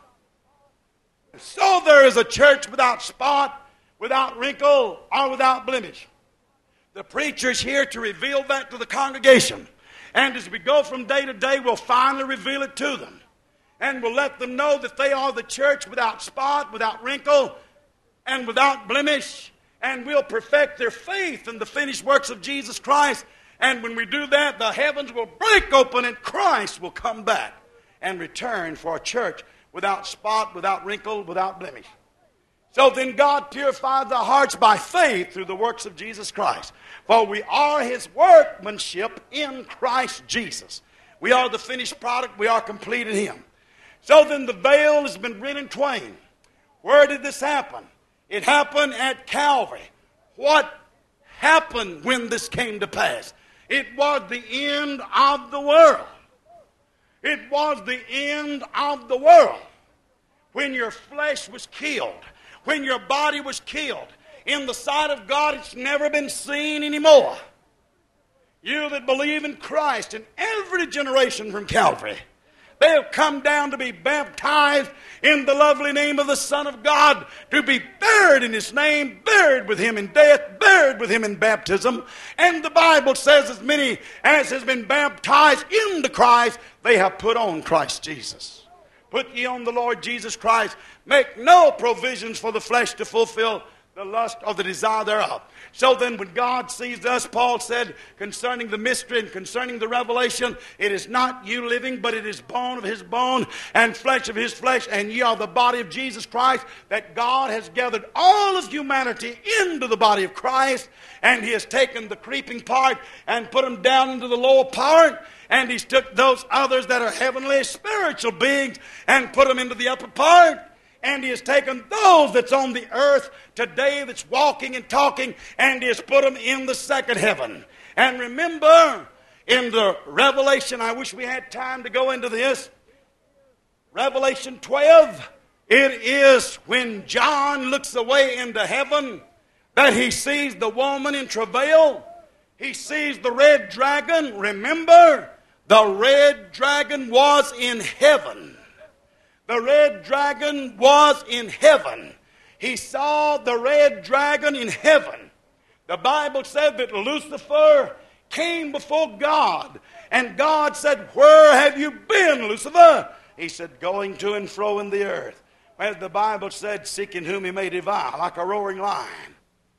So there is a church without spot, without wrinkle, or without blemish. The preacher is here to reveal that to the congregation. And as we go from day to day, we'll finally reveal it to them. And we'll let them know that they are the church without spot, without wrinkle, and without blemish. And we'll perfect their faith in the finished works of Jesus Christ. And when we do that, the heavens will break open and Christ will come back and return for a church without spot, without wrinkle, without blemish. So then God purifies our hearts by faith through the works of Jesus Christ. For we are his workmanship in Christ Jesus. We are the finished product. We are complete in him. So then the veil has been rent in twain. Where did this happen? It happened at Calvary. What happened when this came to pass? It was the end of the world. It was the end of the world. When your flesh was killed, when your body was killed, in the sight of God, it's never been seen anymore. You that believe in Christ, in every generation from Calvary, they have come down to be baptized in the lovely name of the Son of God, to be buried in his name, buried with him in death, buried with him in baptism. And the Bible says, as many as has been baptized into Christ, they have put on Christ Jesus. Put ye on the Lord Jesus Christ. Make no provisions for the flesh to fulfill the lust or the desire thereof. So then when God sees us, Paul said, concerning the mystery and concerning the revelation, it is not you living, but it is bone of his bone and flesh of his flesh, and ye are the body of Jesus Christ, that God has gathered all of humanity into the body of Christ, and he has taken the creeping part and put them down into the lower part, and he's took those others that are heavenly, spiritual beings, and put them into the upper part. And he has taken those that's on the earth today that's walking and talking, and he has put them in the second heaven. And remember, in the Revelation, I wish we had time to go into this. Revelation 12, it is when John looks away into heaven that he sees the woman in travail. He sees the red dragon. Remember, the red dragon was in heaven. The red dragon was in heaven. He saw the red dragon in heaven. The Bible said that Lucifer came before God. And God said, where have you been, Lucifer? He said, going to and fro in the earth. As the Bible said, seeking whom he may devour, like a roaring lion.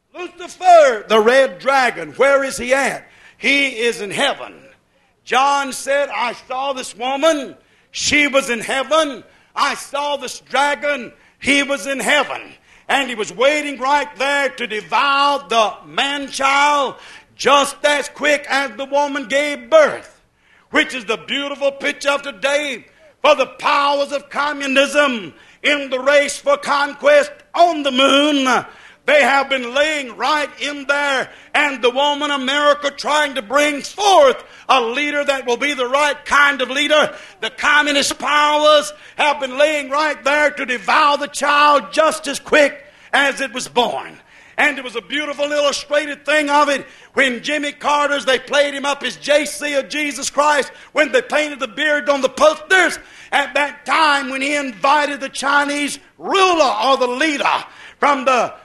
Lucifer, the red dragon, where is he at? He is in heaven. John said, I saw this woman. She was in heaven. I saw this dragon. He was in heaven. And he was waiting right there to devour the man-child just as quick as the woman gave birth, which is the beautiful picture of today for the powers of communism in the race for conquest on the moon. They have been laying right in there, and the woman America trying to bring forth a leader that will be the right kind of leader. The communist powers have been laying right there to devour the child just as quick as it was born. And it was a beautiful illustrated thing of it when Jimmy Carter's, they played him up as JC of Jesus Christ, when they painted the beard on the posters. At that time when he invited the Chinese ruler or the leader from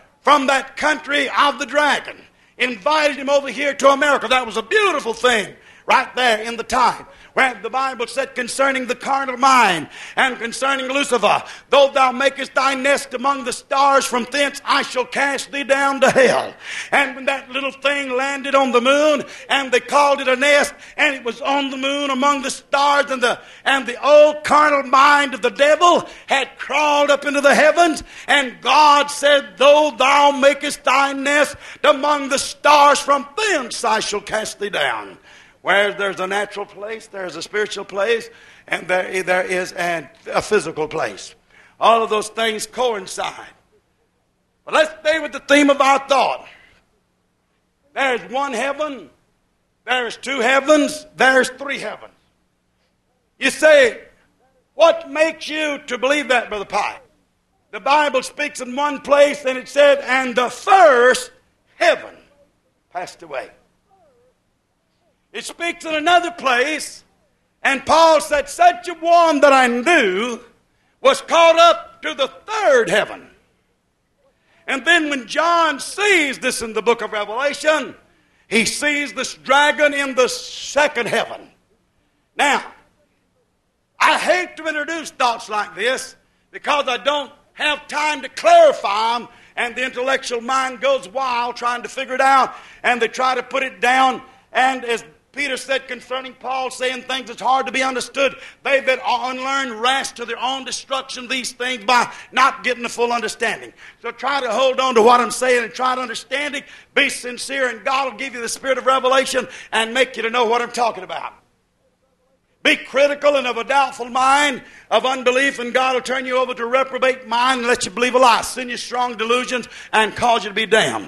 that country of the dragon, invited him over here to America. That was a beautiful thing right there in the time where the Bible said concerning the carnal mind and concerning Lucifer, though thou makest thy nest among the stars, from thence I shall cast thee down to hell. And when that little thing landed on the moon, and they called it a nest, and it was on the moon among the stars, and the old carnal mind of the devil had crawled up into the heavens, and God said, though thou makest thy nest among the stars, from thence I shall cast thee down. Where there's a natural place, there's a spiritual place, and there is a physical place. All of those things coincide. But let's stay with the theme of our thought. There's one heaven, there's two heavens, there's three heavens. You say, what makes you to believe that, Brother Pye? The Bible speaks in one place and it said, and the first heaven passed away. It speaks in another place, and Paul said, such a one that I knew was caught up to the third heaven. And then when John sees this in the book of Revelation, he sees this dragon in the second heaven. Now, I hate to introduce thoughts like this because I don't have time to clarify them, and the intellectual mind goes wild trying to figure it out, and they try to put it down. And as Peter said concerning Paul, saying things that's hard to be understood, they that are unlearned rest to their own destruction these things by not getting the full understanding. So try to hold on to what I'm saying and try to understand it. Be sincere, and God will give you the spirit of revelation and make you to know what I'm talking about. Be critical and of a doubtful mind, of unbelief, and God will turn you over to a reprobate mind and let you believe a lie, send you strong delusions, and cause you to be damned.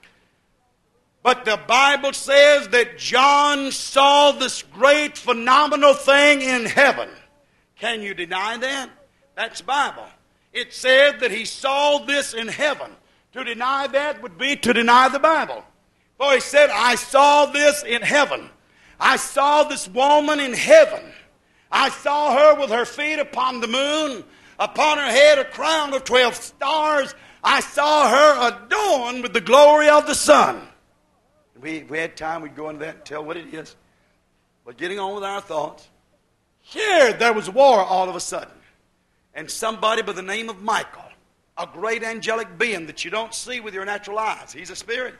But the Bible says that John saw this great phenomenal thing in heaven. Can you deny that? That's Bible. It said that he saw this in heaven. To deny that would be to deny the Bible. For he said, I saw this in heaven. I saw this woman in heaven. I saw her with her feet upon the moon, upon her head a crown of 12 stars. I saw her adorned with the glory of the sun. If we had time, we'd go into that and tell what it is. But getting on with our thoughts. Here there was war all of a sudden. And somebody by the name of Michael, a great angelic being that you don't see with your natural eyes. He's a spirit.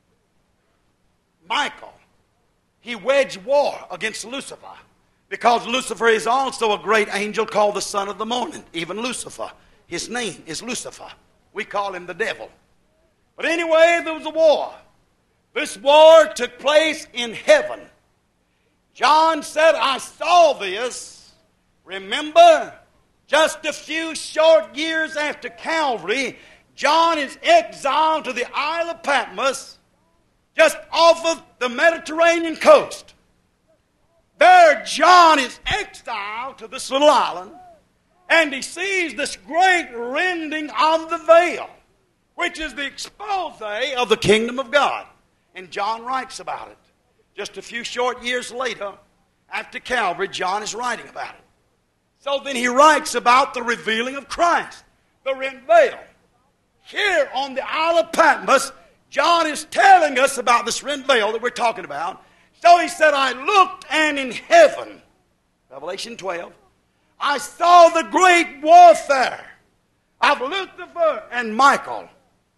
Michael, he waged war against Lucifer, because Lucifer is also a great angel called the son of the morning. Even Lucifer, his name is Lucifer. We call him the devil. But anyway, there was a war. This war took place in heaven. John said, I saw this. Remember, just a few short years after Calvary, John is exiled to the Isle of Patmos, just off of the Mediterranean coast. There, John is exiled to this little island, and he sees this great rending of the veil, which is the expose of the kingdom of God. And John writes about it. Just a few short years later, after Calvary, John is writing about it. So then he writes about the revealing of Christ, the rent veil. Here on the Isle of Patmos, John is telling us about this rent veil that we're talking about. So he said, I looked, and in heaven, Revelation 12, I saw the great warfare of Lucifer and Michael.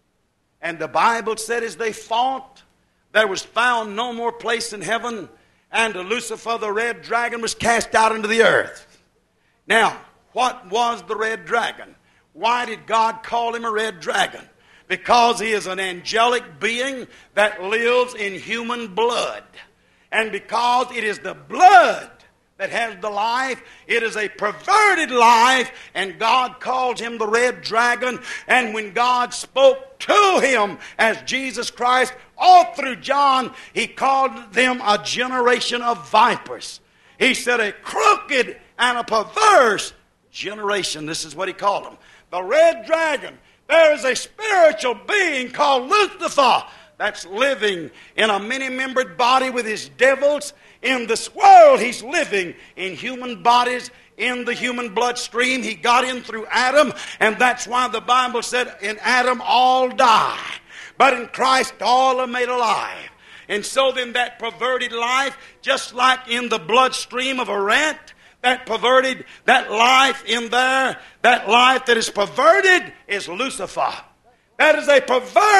And the Bible said as they fought, there was found no more place in heaven, and Lucifer, the red dragon, was cast out into the earth. Now, what was the red dragon? Why did God call him a red dragon? Because he is an angelic being that lives in human blood. And because it is the blood that has the life, it is a perverted life, and God called him the red dragon. And when God spoke to him as Jesus Christ, all through John, he called them a generation of vipers. He said a crooked and a perverse generation. This is what he called them. The red dragon. There is a spiritual being called Lucifer that's living in a many-membered body with his devils. In this world, he's living in human bodies, in the human bloodstream. He got in through Adam, and that's why the Bible said, in Adam all die, but in Christ all are made alive. And so then that perverted life, just like in the bloodstream of a rat, that perverted, that life in there, that life that is perverted is Lucifer. That is a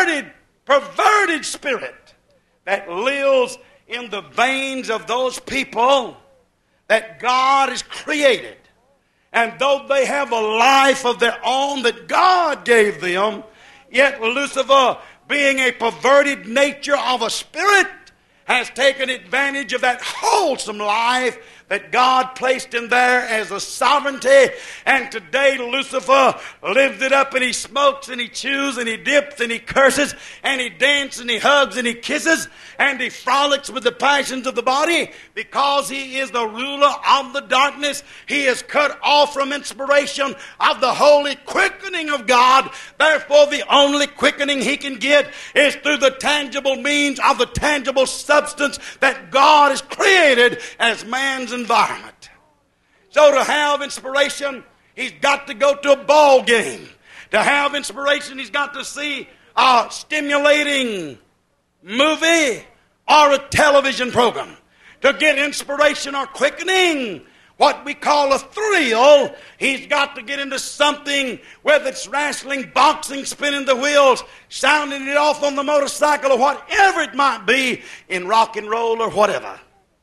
perverted spirit that lives in the veins of those people that God has created. And though they have a life of their own that God gave them, yet Lucifer, being a perverted nature of a spirit, has taken advantage of that wholesome life that God placed in there as a sovereignty. And today Lucifer lives it up, and he smokes and he chews and he dips and he curses and he dances and he hugs and he kisses and he frolics with the passions of the body because he is the ruler of the darkness. He is cut off from inspiration of the holy quickening of God. Therefore, the only quickening he can get is through the tangible means of the tangible substance that God has created as man's environment. So to have inspiration, he's got to go to a ball game. To have inspiration, he's got to see a stimulating movie or a television program. To get inspiration or quickening, what we call a thrill, he's got to get into something, whether it's wrestling, boxing, spinning the wheels, sounding it off on the motorcycle, or whatever it might be, in rock and roll or whatever.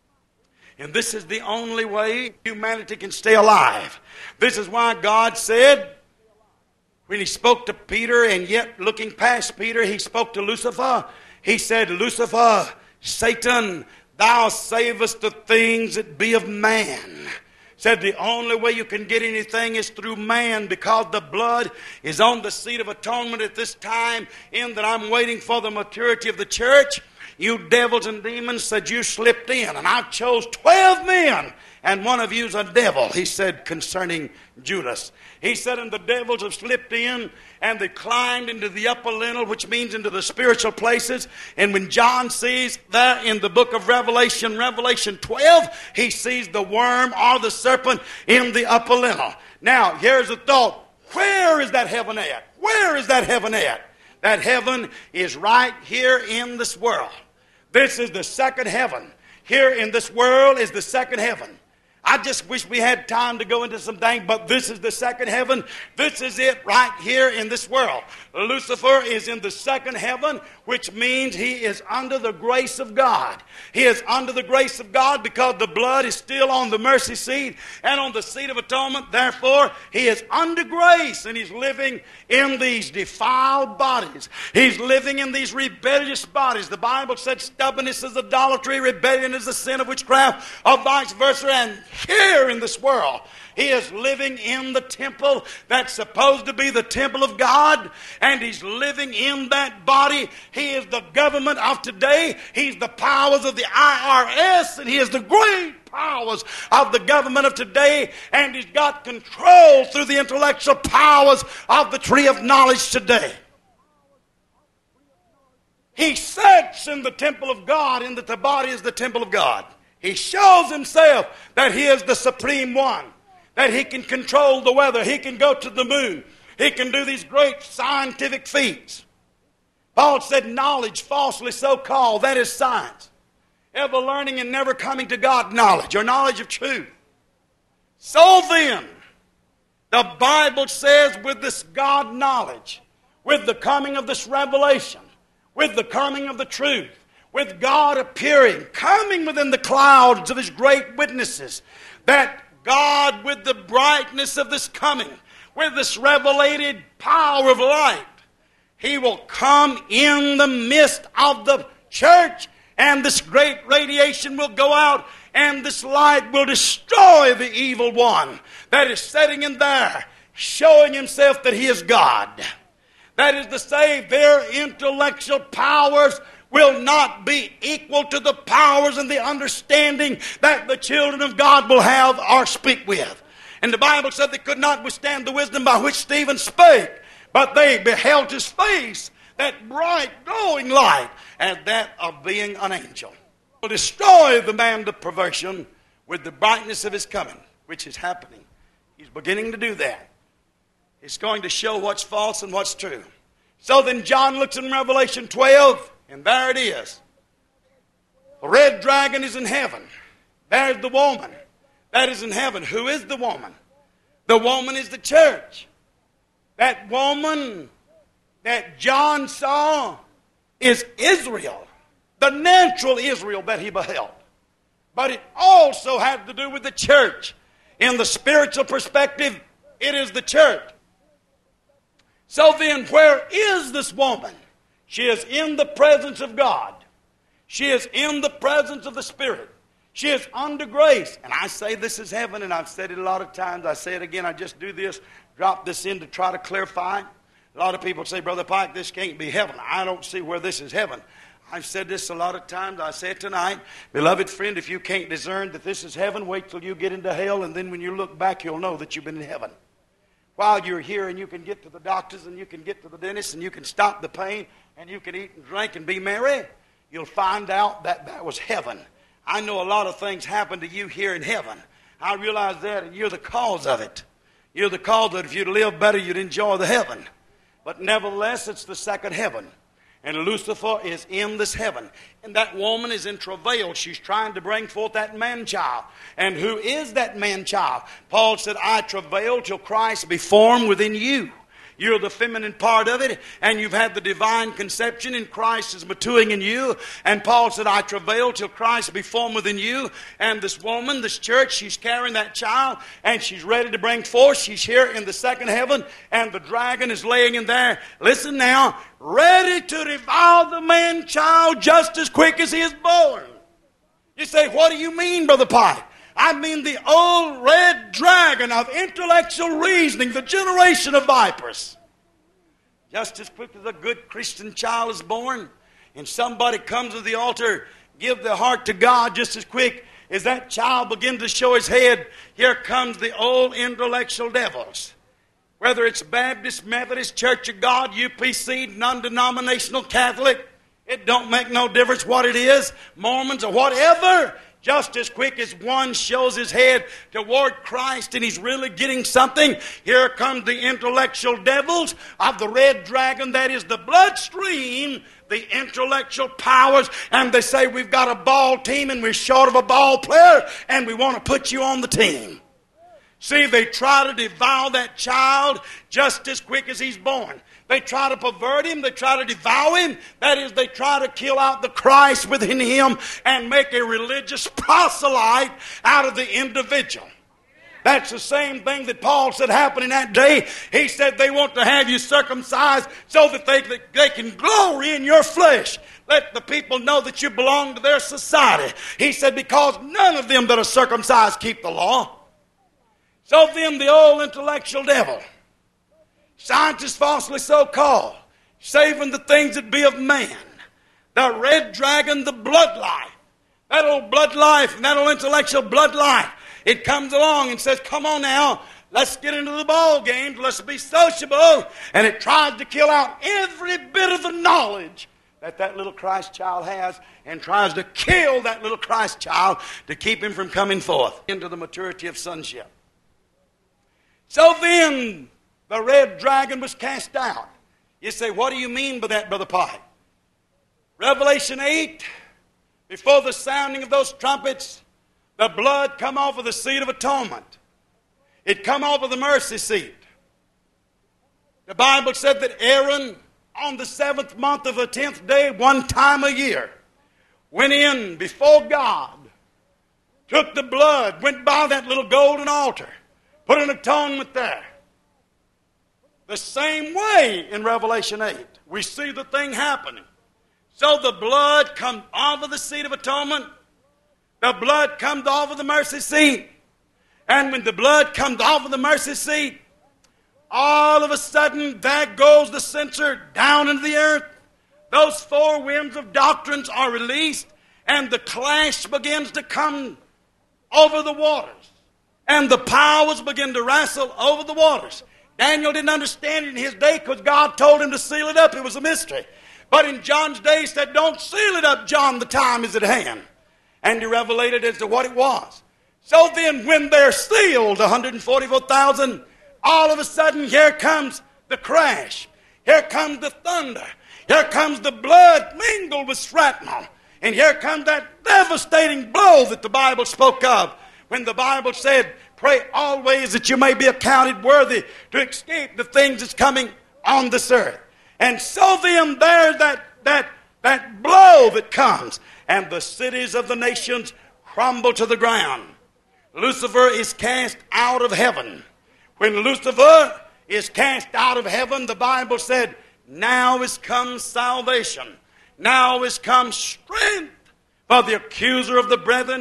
And this is the only way humanity can stay alive. This is why God said, when he spoke to Peter, and yet looking past Peter, he spoke to Lucifer. He said, Lucifer, Satan, thou savest the things that be of man. Said the only way you can get anything is through man, because the blood is on the seat of atonement at this time, in that I'm waiting for the maturity of the church. You devils and demons said you slipped in, and I chose 12 men, and one of you's a devil, he said concerning Judas. He said, and the devils have slipped in, and they climbed into the upper lintel, which means into the spiritual places. And when John sees that in the book of Revelation, Revelation 12, he sees the worm or the serpent in the upper lintel. Now, here's a thought. Where is that heaven at? Where is that heaven at? That heaven is right here in this world. This is the second heaven. Here in this world is the second heaven. I just wish we had time to go into some things, but this is the second heaven. This is it right here in this world. Lucifer is in the second heaven, which means he is under the grace of God. He is under the grace of God because the blood is still on the mercy seat and on the seat of atonement. Therefore, he is under grace, and he's living in these defiled bodies. He's living in these rebellious bodies. The Bible said stubbornness is idolatry, rebellion is the sin of witchcraft, or vice versa. And here in this world, he is living in the temple that's supposed to be the temple of God, and he's living in that body. He is the government of today. He's the powers of the IRS, and he is the great powers of the government of today, and he's got control through the intellectual powers of the tree of knowledge today. He sits in the temple of God, in that the body is the temple of God. He shows himself that he is the supreme one, that he can control the weather, he can go to the moon, he can do these great scientific feats. Paul said knowledge, falsely so called, that is science. Ever learning and never coming to God knowledge, or knowledge of truth. So then, the Bible says with this God knowledge, with the coming of this revelation, with the coming of the truth, with God appearing, coming within the clouds of his great witnesses, that God, with the brightness of this coming, with this revelated power of light, he will come in the midst of the church, and this great radiation will go out, and this light will destroy the evil one that is sitting in there, showing himself that he is God. That is to say, their intellectual powers will not be equal to the powers and the understanding that the children of God will have or speak with. And the Bible said they could not withstand the wisdom by which Stephen spake, but they beheld his face, that bright glowing light, as that of being an angel. Will destroy the man of perversion with the brightness of his coming, which is happening. He's beginning to do that. It's going to show what's false and what's true. So then John looks in Revelation 12, and there it is. The red dragon is in heaven. There's the woman that is in heaven. Who is the woman? The woman is the church. That woman that John saw is Israel, the natural Israel that he beheld. But it also had to do with the church. In the spiritual perspective, it is the church. So then, where is this woman? She is in the presence of God. She is in the presence of the Spirit. She is under grace. And I say this is heaven, and I've said it a lot of times. I say it again. I just do this, drop this in to try to clarify. A lot of people say, Brother Pike, this can't be heaven. I don't see where this is heaven. I've said this a lot of times. I say it tonight. Beloved friend, if you can't discern that this is heaven, wait till you get into hell, and then when you look back, you'll know that you've been in heaven. While you're here and you can get to the doctors and you can get to the dentist and you can stop the pain and you can eat and drink and be merry, you'll find out that that was heaven. I know a lot of things happen to you here in heaven. I realize that, and you're the cause of it. You're the cause that if you'd live better, you'd enjoy the heaven. But nevertheless, it's the second heaven. And Lucifer is in this heaven. And that woman is in travail. She's trying to bring forth that man-child. And who is that man-child? Paul said, I travail till Christ be formed within you. You're the feminine part of it, and you've had the divine conception, and Christ is maturing in you. And Paul said, I travail till Christ be formed within you. And this woman, this church, she's carrying that child, and she's ready to bring forth. She's here in the second heaven, and the dragon is laying in there. Listen now, ready to devour the man-child just as quick as he is born. You say, what do you mean, Brother Pike? I mean the old red dragon of intellectual reasoning, the generation of vipers. Just as quick as a good Christian child is born, and somebody comes to the altar, give their heart to God, just as quick as that child begins to show his head, here comes the old intellectual devils. Whether it's Baptist, Methodist, Church of God, UPC, non-denominational, Catholic, it don't make no difference what it is, Mormons or whatever. Just as quick as one shows his head toward Christ and he's really getting something, here comes the intellectual devils of the red dragon, that is the bloodstream, the intellectual powers, and they say, we've got a ball team and we're short of a ball player and we want to put you on the team. See, they try to devour that child just as quick as he's born. They try to pervert him. They try to devour him. That is, they try to kill out the Christ within him and make a religious proselyte out of the individual. That's the same thing that Paul said happened in that day. He said they want to have you circumcised so that they can glory in your flesh. Let the people know that you belong to their society. He said because none of them that are circumcised keep the law. So then the old intellectual devil, scientists falsely so called, saving the things that be of man, the red dragon, the blood life, that old blood life and that old intellectual blood life, it comes along and says, come on now, let's get into the ball games, let's be sociable, and it tries to kill out every bit of the knowledge that little Christ child has, and tries to kill that little Christ child to keep him from coming forth into the maturity of sonship. So then, the red dragon was cast out. You say, what do you mean by that, Brother Pike? Revelation 8, before the sounding of those trumpets, the blood come off of the seat of atonement. It come off of the mercy seat. The Bible said that Aaron, on the 7th month of the 10th day, one time a year, went in before God, took the blood, went by that little golden altar, put an atonement there. The same way in Revelation 8, we see the thing happening. So the blood comes off of the seat of atonement. The blood comes off of the mercy seat. And when the blood comes off of the mercy seat, all of a sudden, there goes the censer down into the earth. Those four winds of doctrines are released, and the clash begins to come over the waters. And the powers begin to wrestle over the waters. Daniel didn't understand it in his day because God told him to seal it up. It was a mystery. But in John's day, he said, don't seal it up, John, the time is at hand. And he revelated as to what it was. So then, when they're sealed, 144,000, all of a sudden, here comes the crash. Here comes the thunder. Here comes the blood mingled with shrapnel. And here comes that devastating blow that the Bible spoke of. When the Bible said, pray always that you may be accounted worthy to escape the things that's coming on this earth. And so then there's that blow that comes, and the cities of the nations crumble to the ground. Lucifer is cast out of heaven. When Lucifer is cast out of heaven, the Bible said, now is come salvation. Now is come strength for the accuser of the brethren.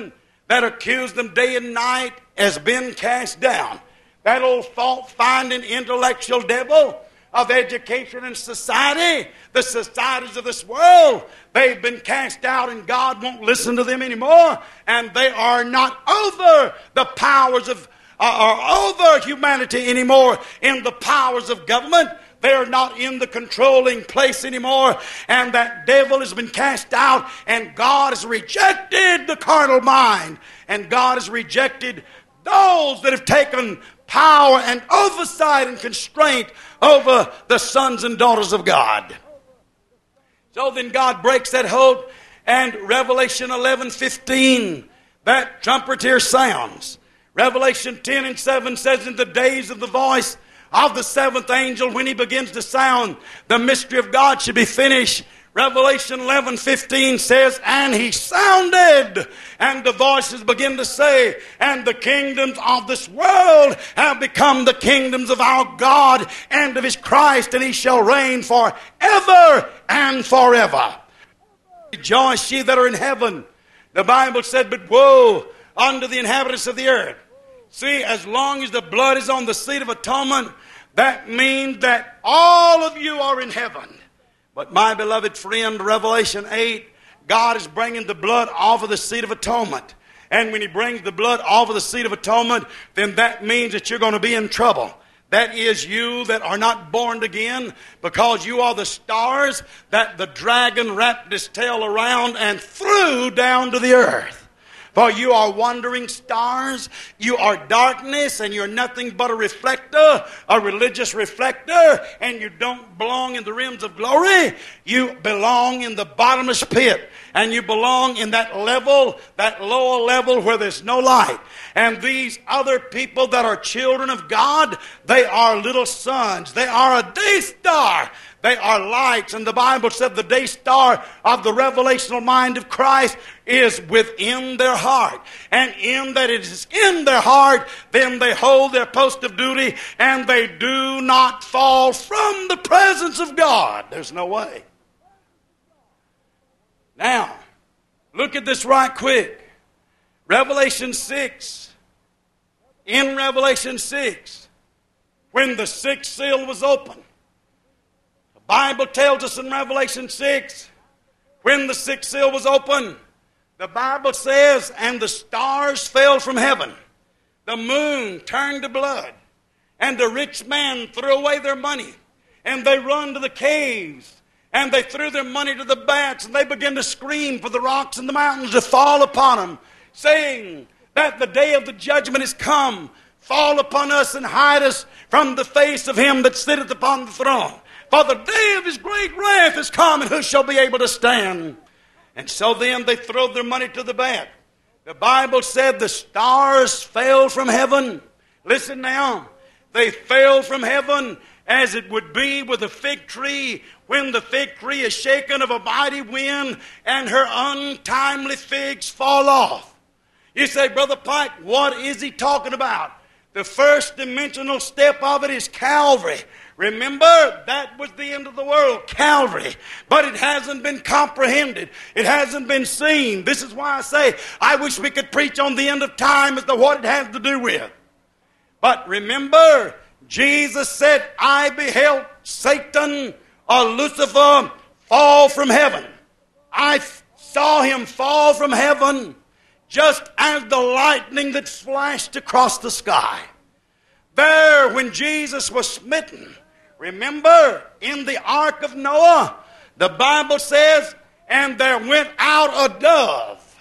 that accused them day and night has been cast down. That old fault-finding intellectual devil of education and society, the societies of this world, they've been cast out and God won't listen to them anymore. And they are not over the powers of, or over humanity anymore in the powers of government. They're not in the controlling place anymore. And that devil has been cast out, and God has rejected the carnal mind. And God has rejected those that have taken power and oversight and constraint over the sons and daughters of God. So then God breaks that hold, and Revelation 11:15, that trumpeter sounds. Revelation 10:7 says, in the days of the voice of the seventh angel, when he begins to sound, the mystery of God should be finished. Revelation 11:15 says, and he sounded, and the voices begin to say, and the kingdoms of this world have become the kingdoms of our God and of his Christ, and he shall reign forever and forever. Rejoice ye that are in heaven. The Bible said, but woe unto the inhabitants of the earth. See, as long as the blood is on the seat of atonement, that means that all of you are in heaven. But my beloved friend, Revelation 8, God is bringing the blood off of the seat of atonement. And when he brings the blood off of the seat of atonement, then that means that you're going to be in trouble. That is, you that are not born again, because you are the stars that the dragon wrapped his tail around and threw down to the earth. For you are wandering stars, you are darkness, and you're nothing but a reflector, a religious reflector, and you don't belong in the realms of glory. You belong in the bottomless pit, and you belong in that level, that lower level where there's no light. And these other people that are children of God, they are little sons. They are a day star. They are lights. And the Bible said the day star of the revelational mind of Christ is within their heart. And in that it is in their heart, then they hold their post of duty, and they do not fall from the presence of God. There's no way. Now, look at this right quick. Revelation 6. In Revelation 6, when the sixth seal was opened, the Bible tells us in Revelation 6, when the sixth seal was opened, the Bible says, and the stars fell from heaven, the moon turned to blood, and the rich man threw away their money, and they run to the caves, and they threw their money to the bats, and they began to scream for the rocks and the mountains to fall upon them, saying that the day of the judgment is come. Fall upon us and hide us from the face of him that sitteth upon the throne. For the day of his great wrath is come, and who shall be able to stand? And so then they throw their money to the bat. The Bible said the stars fell from heaven. Listen now. They fell from heaven as it would be with a fig tree when the fig tree is shaken of a mighty wind and her untimely figs fall off. You say, Brother Pike, what is he talking about? The first dimensional step of it is Calvary. Remember, that was the end of the world, Calvary. But it hasn't been comprehended. It hasn't been seen. This is why I say, I wish we could preach on the end of time as to what it has to do with. But remember, Jesus said, I beheld Satan or Lucifer fall from heaven. I saw him fall from heaven just as the lightning that flashed across the sky. There, when Jesus was smitten, remember, in the ark of Noah, the Bible says, and there went out a dove,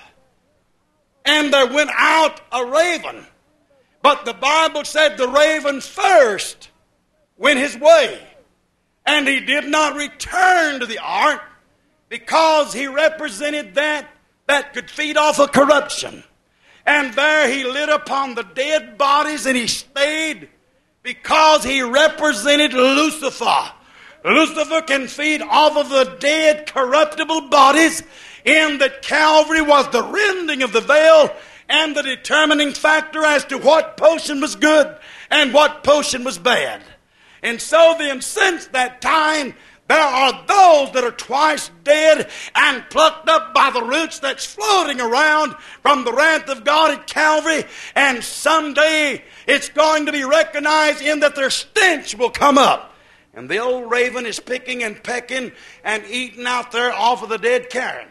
and there went out a raven. But the Bible said the raven first went his way, and he did not return to the ark because he represented that could feed off of corruption. And there he lit upon the dead bodies, and he stayed because he represented Lucifer. Lucifer can feed off of the dead, corruptible bodies, in that Calvary was the rending of the veil and the determining factor as to what potion was good and what potion was bad. And so then, since that time, There are those that are twice dead and plucked up by the roots that's floating around from the wrath of God at Calvary. And someday it's going to be recognized in that their stench will come up. And the old raven is picking and pecking and eating out there off of the dead carrion.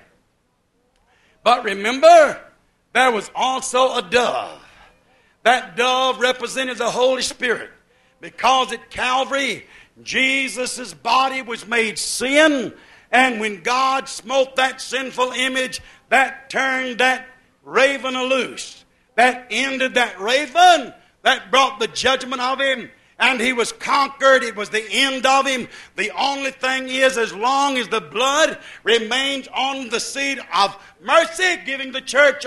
But remember, there was also a dove. That dove represented the Holy Spirit. Because at Calvary, Jesus' body was made sin, and when God smote that sinful image, that turned that raven loose. That ended that raven, that brought the judgment of him, and he was conquered. It was the end of him. The only thing is, as long as the blood remains on the seat of mercy, giving the church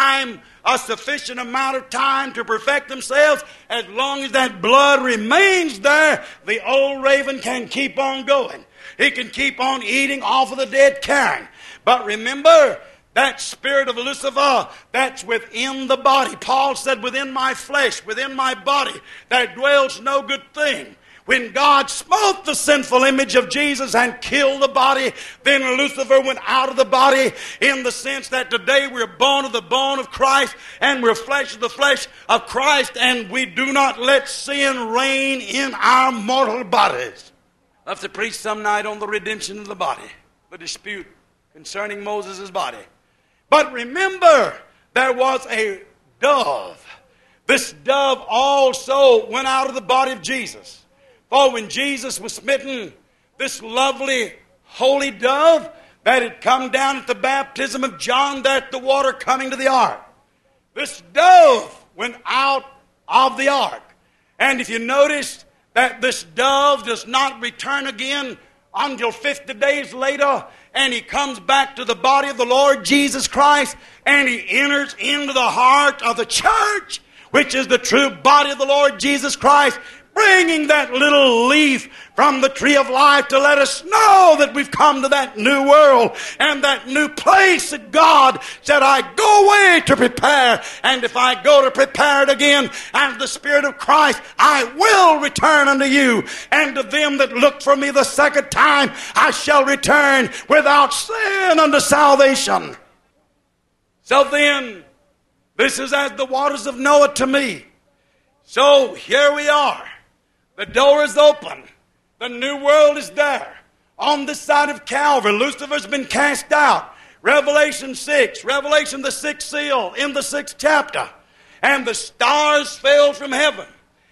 a sufficient amount of time to perfect themselves, as long as that blood remains there, the old raven can keep on going. He can keep on eating off of the dead carrion. But remember, that spirit of Lucifer, that's within the body. Paul said, within my flesh, within my body, there dwells no good thing. When God smote the sinful image of Jesus and killed the body, then Lucifer went out of the body, in the sense that today we're bone of the bone of Christ and we're flesh of the flesh of Christ, and we do not let sin reign in our mortal bodies. I have to preach some night on the redemption of the body, the dispute concerning Moses' body. But remember, there was a dove. This dove also went out of the body of Jesus. For when Jesus was smitten, this lovely holy dove that had come down at the baptism of John, there at the water coming to the ark, this dove went out of the ark. And if you notice that this dove does not return again until 50 days later, and he comes back to the body of the Lord Jesus Christ, and he enters into the heart of the church, which is the true body of the Lord Jesus Christ, bringing that little leaf from the tree of life to let us know that we've come to that new world and that new place that God said, I go away to prepare, and if I go to prepare it again, and the Spirit of Christ, I will return unto you, and to them that look for me the second time, I shall return without sin unto salvation. So then, this is as the waters of Noah to me. So here we are. The door is open. The new world is there. On this side of Calvary, Lucifer's been cast out. Revelation 6, Revelation the 6th seal in the 6th chapter. And the stars fell from heaven.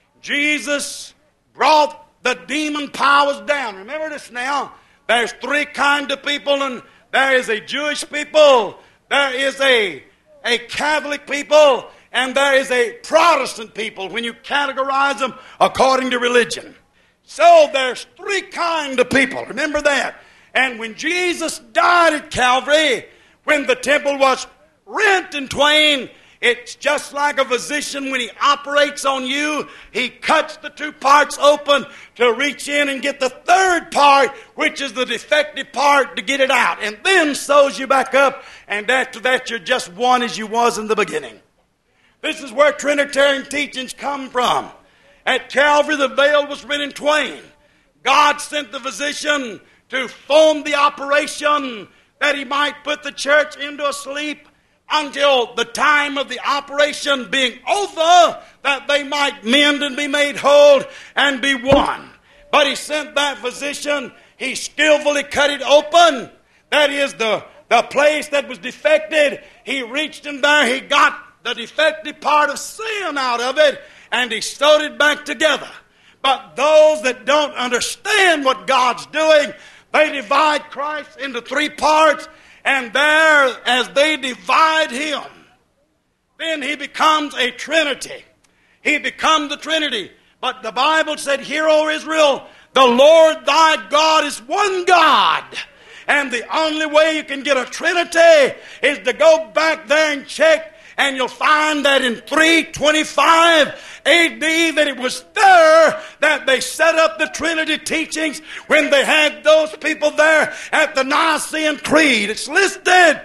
Jesus brought the demon powers down. Remember this now. There's three kinds of people, and there is a Jewish people, there is a Catholic people, and there is a Protestant people when you categorize them according to religion. So there's three kinds of people. Remember that. And when Jesus died at Calvary, when the temple was rent in twain, it's just like a physician when he operates on you. He cuts the two parts open to reach in and get the third part, which is the defective part, to get it out. And then sews you back up. And after that, you're just one as you was in the beginning. This is where Trinitarian teachings come from. At Calvary, the veil was rent in twain. God sent the physician to form the operation that he might put the church into a sleep until the time of the operation being over, that they might mend and be made whole and be one. But he sent that physician. He skillfully cut it open. That is the place that was defected. He reached in there. He got the defective part of sin out of it, and he sewed it back together. But those that don't understand what God's doing, they divide Christ into three parts, and there, as they divide him, then he becomes a Trinity. He becomes the Trinity. But the Bible said, Hear, O Israel, the Lord thy God is one God. And the only way you can get a Trinity is to go back there and check. And you'll find that in 325 A.D. that it was there that they set up the Trinity teachings when they had those people there at the Nicene Creed. It's listed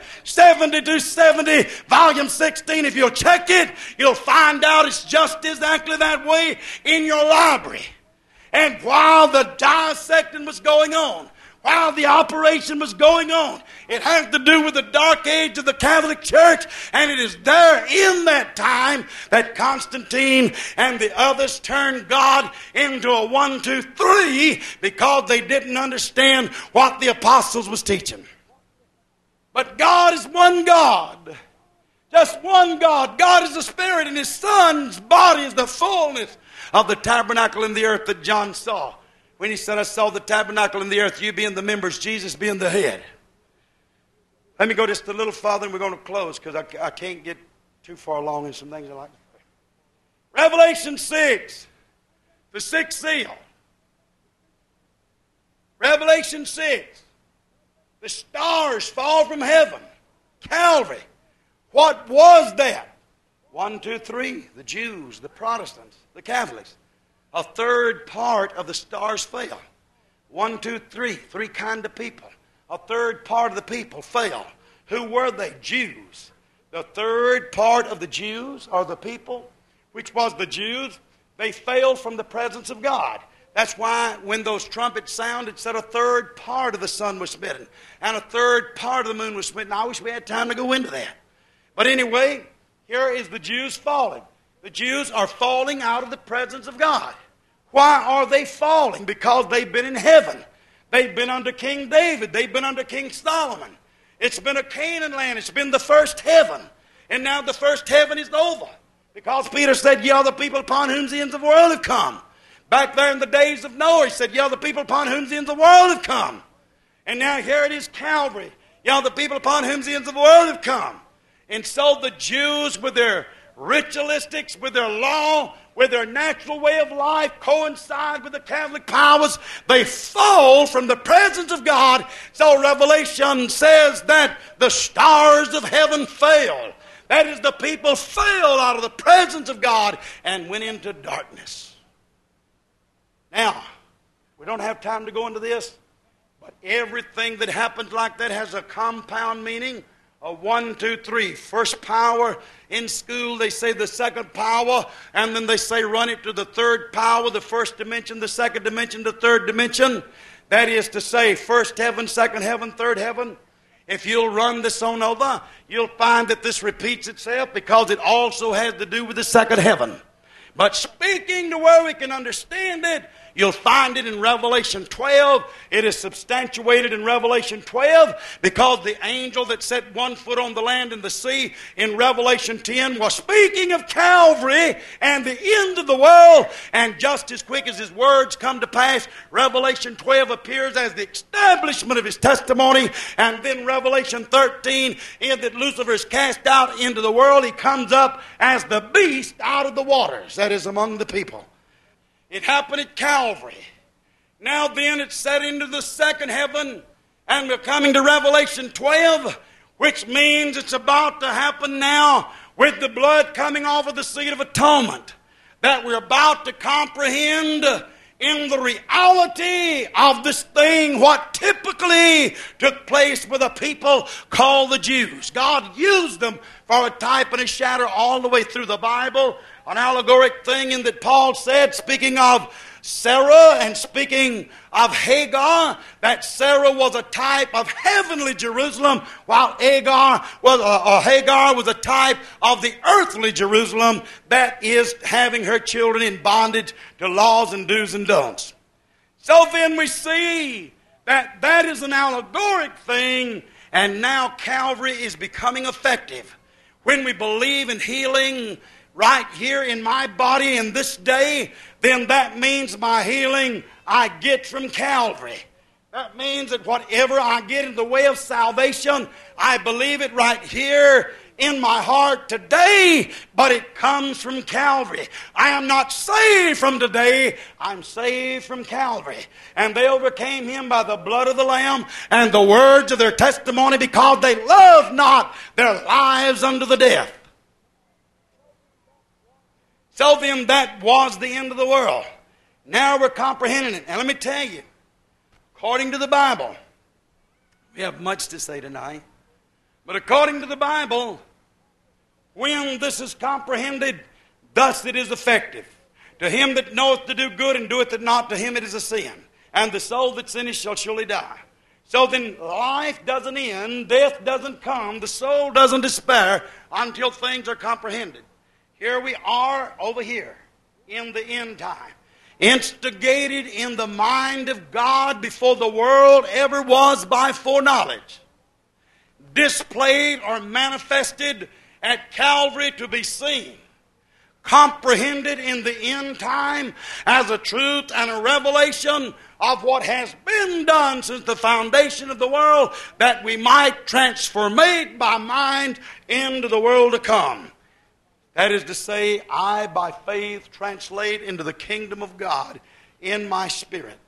70 volume 16. If you'll check it, you'll find out it's just exactly that way in your library. And while the dissecting was going on, while the operation was going on. It had to do with the dark age of the Catholic Church, and it is there in that time that Constantine and the others turned God into a 1, 2, 3 because they didn't understand what the apostles was teaching. But God is one God. Just one God. God is the Spirit, and His Son's body is the fullness of the tabernacle in the earth that John saw. When he said, I saw the tabernacle in the earth, you being the members, Jesus being the head. Let me go just a little farther and we're going to close because I can't get too far along in some things I like to say. Revelation 6, the sixth seal. Revelation 6, the stars fall from heaven. Calvary. What was that? 1, 2, 3, the Jews, the Protestants, the Catholics. A third part of the stars fell. 1, 2, 3, three kind of people. A third part of the people fell. Who were they? Jews. The third part of the Jews, or the people, which was the Jews, they fell from the presence of God. That's why when those trumpets sounded, it said a third part of the sun was smitten, and a third part of the moon was smitten. I wish we had time to go into that. But anyway, here is the Jews falling. The Jews are falling out of the presence of God. Why are they falling? Because they've been in heaven. They've been under King David. They've been under King Solomon. It's been a Canaan land. It's been the first heaven. And now the first heaven is over. Because Peter said, ye are the people upon whom the ends of the world have come. Back there in the days of Noah, he said, ye are the people upon whom the ends of the world have come. And now here it is Calvary. Ye are the people upon whom the ends of the world have come. And so the Jews with their ritualistics, with their law, with their natural way of life, coincide with the Catholic powers. They fall from the presence of God. So Revelation says that the stars of heaven fell. That is, the people fell out of the presence of God and went into darkness. Now, we don't have time to go into this, but everything that happens like that has a compound meaning. A 1, 2, 3. First power. In school they say the second power, and then they say run it to the third power, the first dimension, the second dimension, the third dimension. That is to say, first heaven, second heaven, third heaven. If you'll run this on over, you'll find that this repeats itself because it also has to do with the second heaven. But speaking to where we can understand it, you'll find it in Revelation 12. It is substantiated in Revelation 12 because the angel that set one foot on the land and the sea in Revelation 10 was speaking of Calvary and the end of the world. And just as quick as his words come to pass, Revelation 12 appears as the establishment of his testimony. And then Revelation 13, in that Lucifer is cast out into the world, he comes up as the beast out of the waters, that is among the people. It happened at Calvary. Now then it's set into the second heaven, and we're coming to Revelation 12, which means it's about to happen now with the blood coming off of the seat of atonement, that we're about to comprehend in the reality of this thing what typically took place with a people called the Jews. God used them for a type and a shadow all the way through the Bible. An allegoric thing in that Paul said, speaking of Sarah and speaking of Hagar, that Sarah was a type of heavenly Jerusalem, while Hagar was a type of the earthly Jerusalem that is having her children in bondage to laws and do's and don'ts. So then we see that that is an allegoric thing, and now Calvary is becoming effective. When we believe in healing right here in my body in this day, then that means my healing I get from Calvary. That means that whatever I get in the way of salvation, I believe it right here in my heart today, but it comes from Calvary. I am not saved from today, I'm saved from Calvary. And they overcame him by the blood of the Lamb and the words of their testimony, because they loved not their lives unto the death. So then that was the end of the world. Now we're comprehending it. And let me tell you, according to the Bible, we have much to say tonight, but according to the Bible, when this is comprehended, thus it is effective. To him that knoweth to do good and doeth it not, to him it is a sin. And the soul that sinneth shall surely die. So then life doesn't end, death doesn't come, the soul doesn't despair until things are comprehended. Here we are over here in the end time, instigated in the mind of God before the world ever was by foreknowledge, displayed or manifested at Calvary to be seen, comprehended in the end time as a truth and a revelation of what has been done since the foundation of the world, that we might transformate by mind into the world to come. That is to say, I by faith translate into the kingdom of God in my spirit.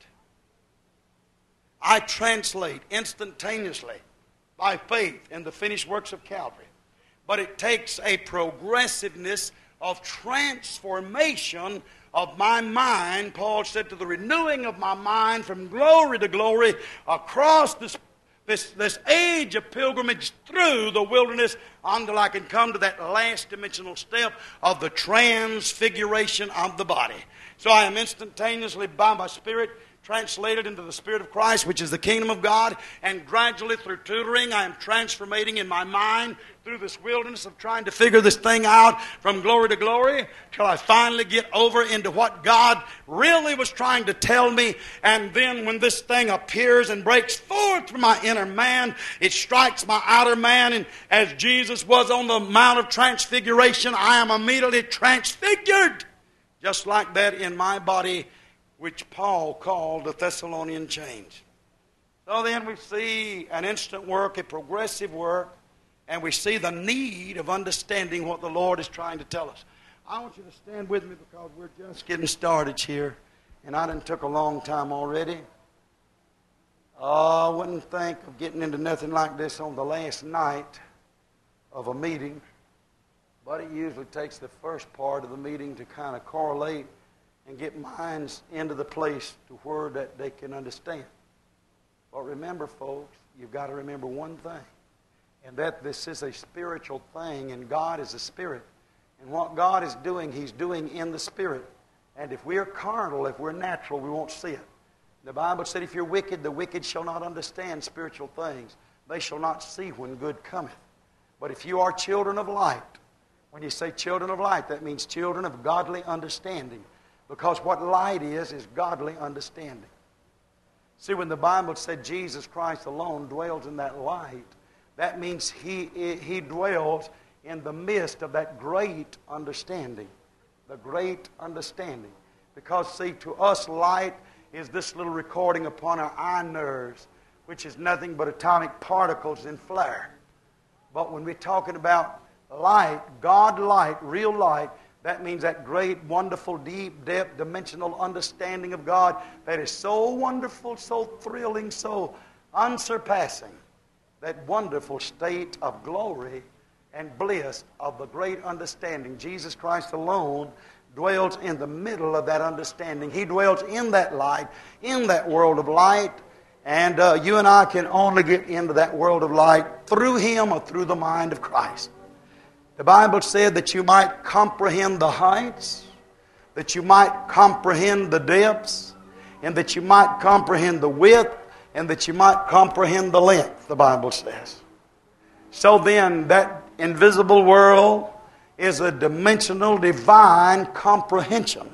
I translate instantaneously by faith in the finished works of Calvary. But it takes a progressiveness of transformation of my mind. Paul said, to the renewing of my mind from glory to glory across this age of pilgrimage through the wilderness until I can come to that last dimensional step of the transfiguration of the body. So I am instantaneously by my Spirit translated into the Spirit of Christ, which is the kingdom of God, and gradually through tutoring I am transformating in my mind through this wilderness of trying to figure this thing out from glory to glory till I finally get over into what God really was trying to tell me. And then when this thing appears and breaks forth from my inner man, it strikes my outer man, and as Jesus was on the Mount of Transfiguration, I am immediately transfigured, just like that in my body, which Paul called the Thessalonian change. So then we see an instant work, a progressive work, and we see the need of understanding what the Lord is trying to tell us. I want you to stand with me because we're just getting started here, and I done took a long time already. I wouldn't think of getting into nothing like this on the last night of a meeting, but it usually takes the first part of the meeting to kind of correlate and get minds into the place to where that they can understand. But remember, folks, you've got to remember one thing, and that this is a spiritual thing, and God is a spirit. And what God is doing, He's doing in the spirit. And if we are carnal, if we're natural, we won't see it. The Bible said, if you're wicked, the wicked shall not understand spiritual things. They shall not see when good cometh. But if you are children of light, when you say children of light, that means children of godly understanding. Because what light is godly understanding. See, when the Bible said Jesus Christ alone dwells in that light, that means He dwells in the midst of that great understanding. The great understanding. Because, see, to us light is this little recording upon our eye nerves, which is nothing but atomic particles in flare. But when we're talking about light, God light, real light, that means that great, wonderful, deep, depth, dimensional understanding of God that is so wonderful, so thrilling, so unsurpassing. That wonderful state of glory and bliss of the great understanding. Jesus Christ alone dwells in the middle of that understanding. He dwells in that light, in that world of light. And you and I can only get into that world of light through Him or through the mind of Christ. The Bible said that you might comprehend the heights, that you might comprehend the depths, and that you might comprehend the width, and that you might comprehend the length, the Bible says. So then, that invisible world is a dimensional, divine comprehension.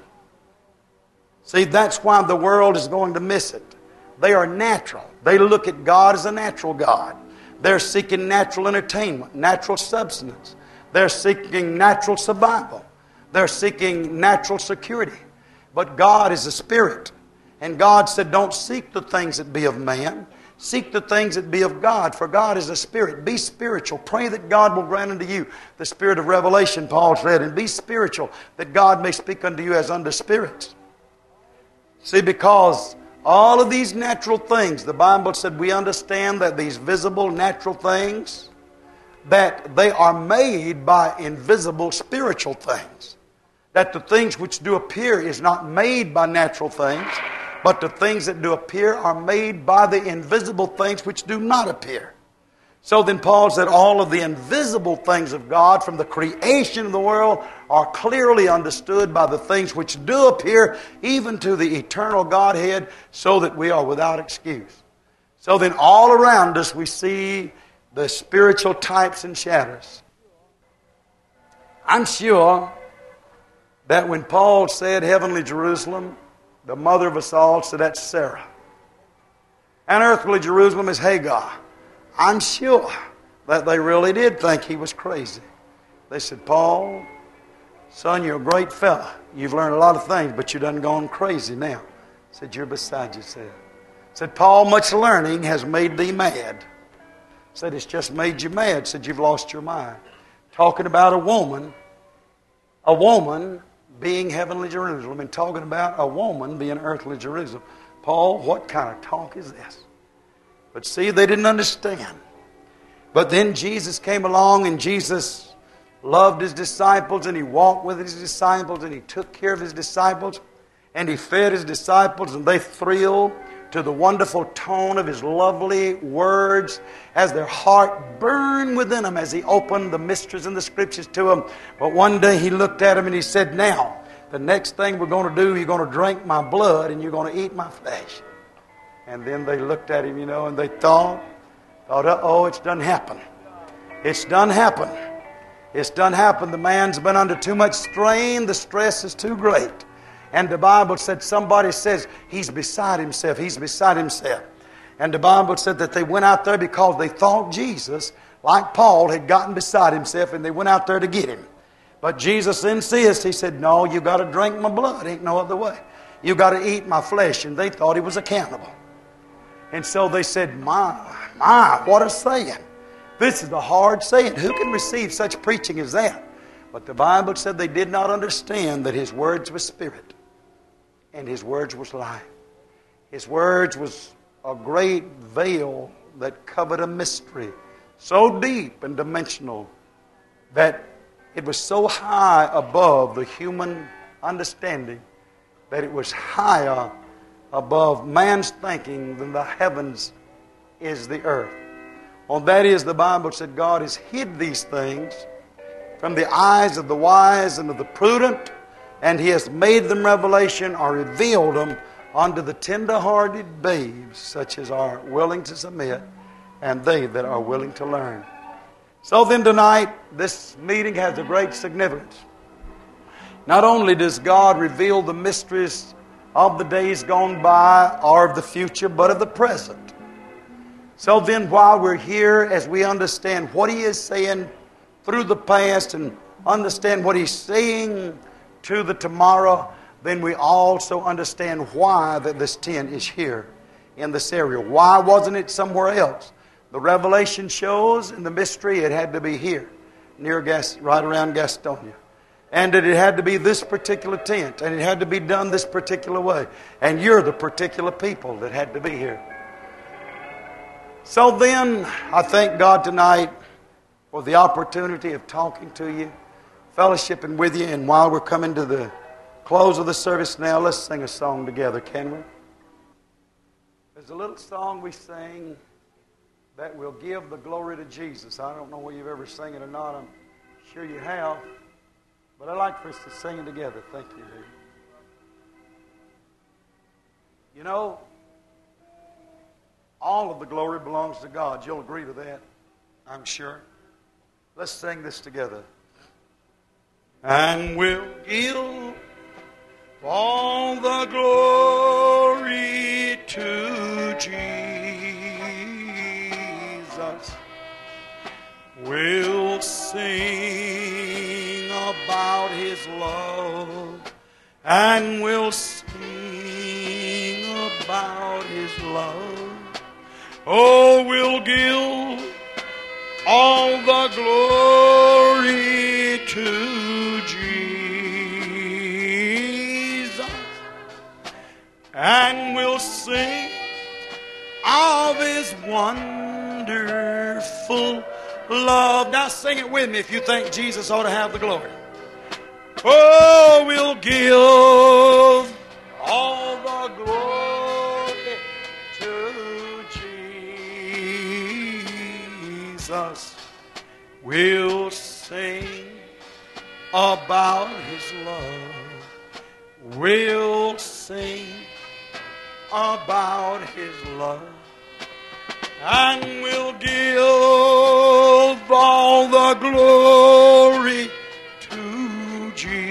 See, that's why the world is going to miss it. They are natural. They look at God as a natural God. They're seeking natural entertainment, natural substance. They're seeking natural survival. They're seeking natural security. But God is a spirit. And God said, don't seek the things that be of man. Seek the things that be of God. For God is a spirit. Be spiritual. Pray that God will grant unto you the spirit of revelation, Paul said. And be spiritual, that God may speak unto you as unto spirits. See, because all of these natural things, the Bible said we understand that these visible natural things, that they are made by invisible spiritual things. That the things which do appear is not made by natural things, but the things that do appear are made by the invisible things which do not appear. So then Paul said all of the invisible things of God from the creation of the world are clearly understood by the things which do appear, even to the eternal Godhead, so that we are without excuse. So then all around us we see the spiritual types and shadows. I'm sure that when Paul said heavenly Jerusalem, the mother of us all, so that's Sarah. And earthly Jerusalem is Hagar. I'm sure that they really did think he was crazy. They said, Paul, son, you're a great fella. You've learned a lot of things, but you done gone crazy now. Said, you're beside yourself. Said, Paul, much learning has made thee mad. Said, it's just made you mad. Said, you've lost your mind. Talking about a woman being heavenly Jerusalem, and talking about a woman being earthly Jerusalem. Paul, what kind of talk is this? But see, they didn't understand. But then Jesus came along, and Jesus loved his disciples, and he walked with his disciples, and he took care of his disciples, and he fed his disciples, and they thrilled to the wonderful tone of his lovely words as their heart burned within them as he opened the mysteries in the Scriptures to them. But one day he looked at them and he said, now, the next thing we're going to do, you're going to drink my blood and you're going to eat my flesh. And then they looked at him, and they thought, uh-oh, it's done happened. It's done happened. It's done happened. The man's been under too much strain. The stress is too great. And the Bible said, somebody says, he's beside himself. He's beside himself. And the Bible said that they went out there because they thought Jesus, like Paul, had gotten beside himself, and they went out there to get him. But Jesus insists. He said, no, you got to drink my blood. Ain't no other way. You got to eat my flesh. And they thought he was a cannibal. And so they said, my, what a saying. This is a hard saying. Who can receive such preaching as that? But the Bible said they did not understand that his words were spirit. And his words was life. His words was a great veil that covered a mystery so deep and dimensional that it was so high above the human understanding that it was higher above man's thinking than the heavens is the earth. On that is, the Bible said God has hid these things from the eyes of the wise and of the prudent, and he has made them revelation or revealed them unto the tender-hearted babes, such as are willing to submit, and they that are willing to learn. So then tonight, this meeting has a great significance. Not only does God reveal the mysteries of the days gone by or of the future, but of the present. So then while we're here, as we understand what he is saying through the past and understand what he's saying to the tomorrow, then we also understand why that this tent is here in this area. Why wasn't it somewhere else? The revelation shows in the mystery it had to be here, right around Gastonia. And that it had to be this particular tent, and it had to be done this particular way. And you're the particular people that had to be here. So then, I thank God tonight for the opportunity of talking to you, fellowshipping with you, and while we're coming to the close of the service now, let's sing a song together, can we? There's a little song we sing that will give the glory to Jesus. I don't know whether you've ever sang it or not. I'm sure you have. But I'd like for us to sing it together. Thank you, David. You know, all of the glory belongs to God. You'll agree to that, I'm sure. Let's sing this together. And we'll give all the glory to Jesus. We'll sing about his love, and we'll sing about his love. Oh, we'll give all the glory to Jesus, and we'll sing of his wonderful love. Now sing it with me if you think Jesus ought to have the glory. Oh, we'll give all the glory to Jesus. We'll sing about his love. We'll sing about his love. and we'll give all the glory to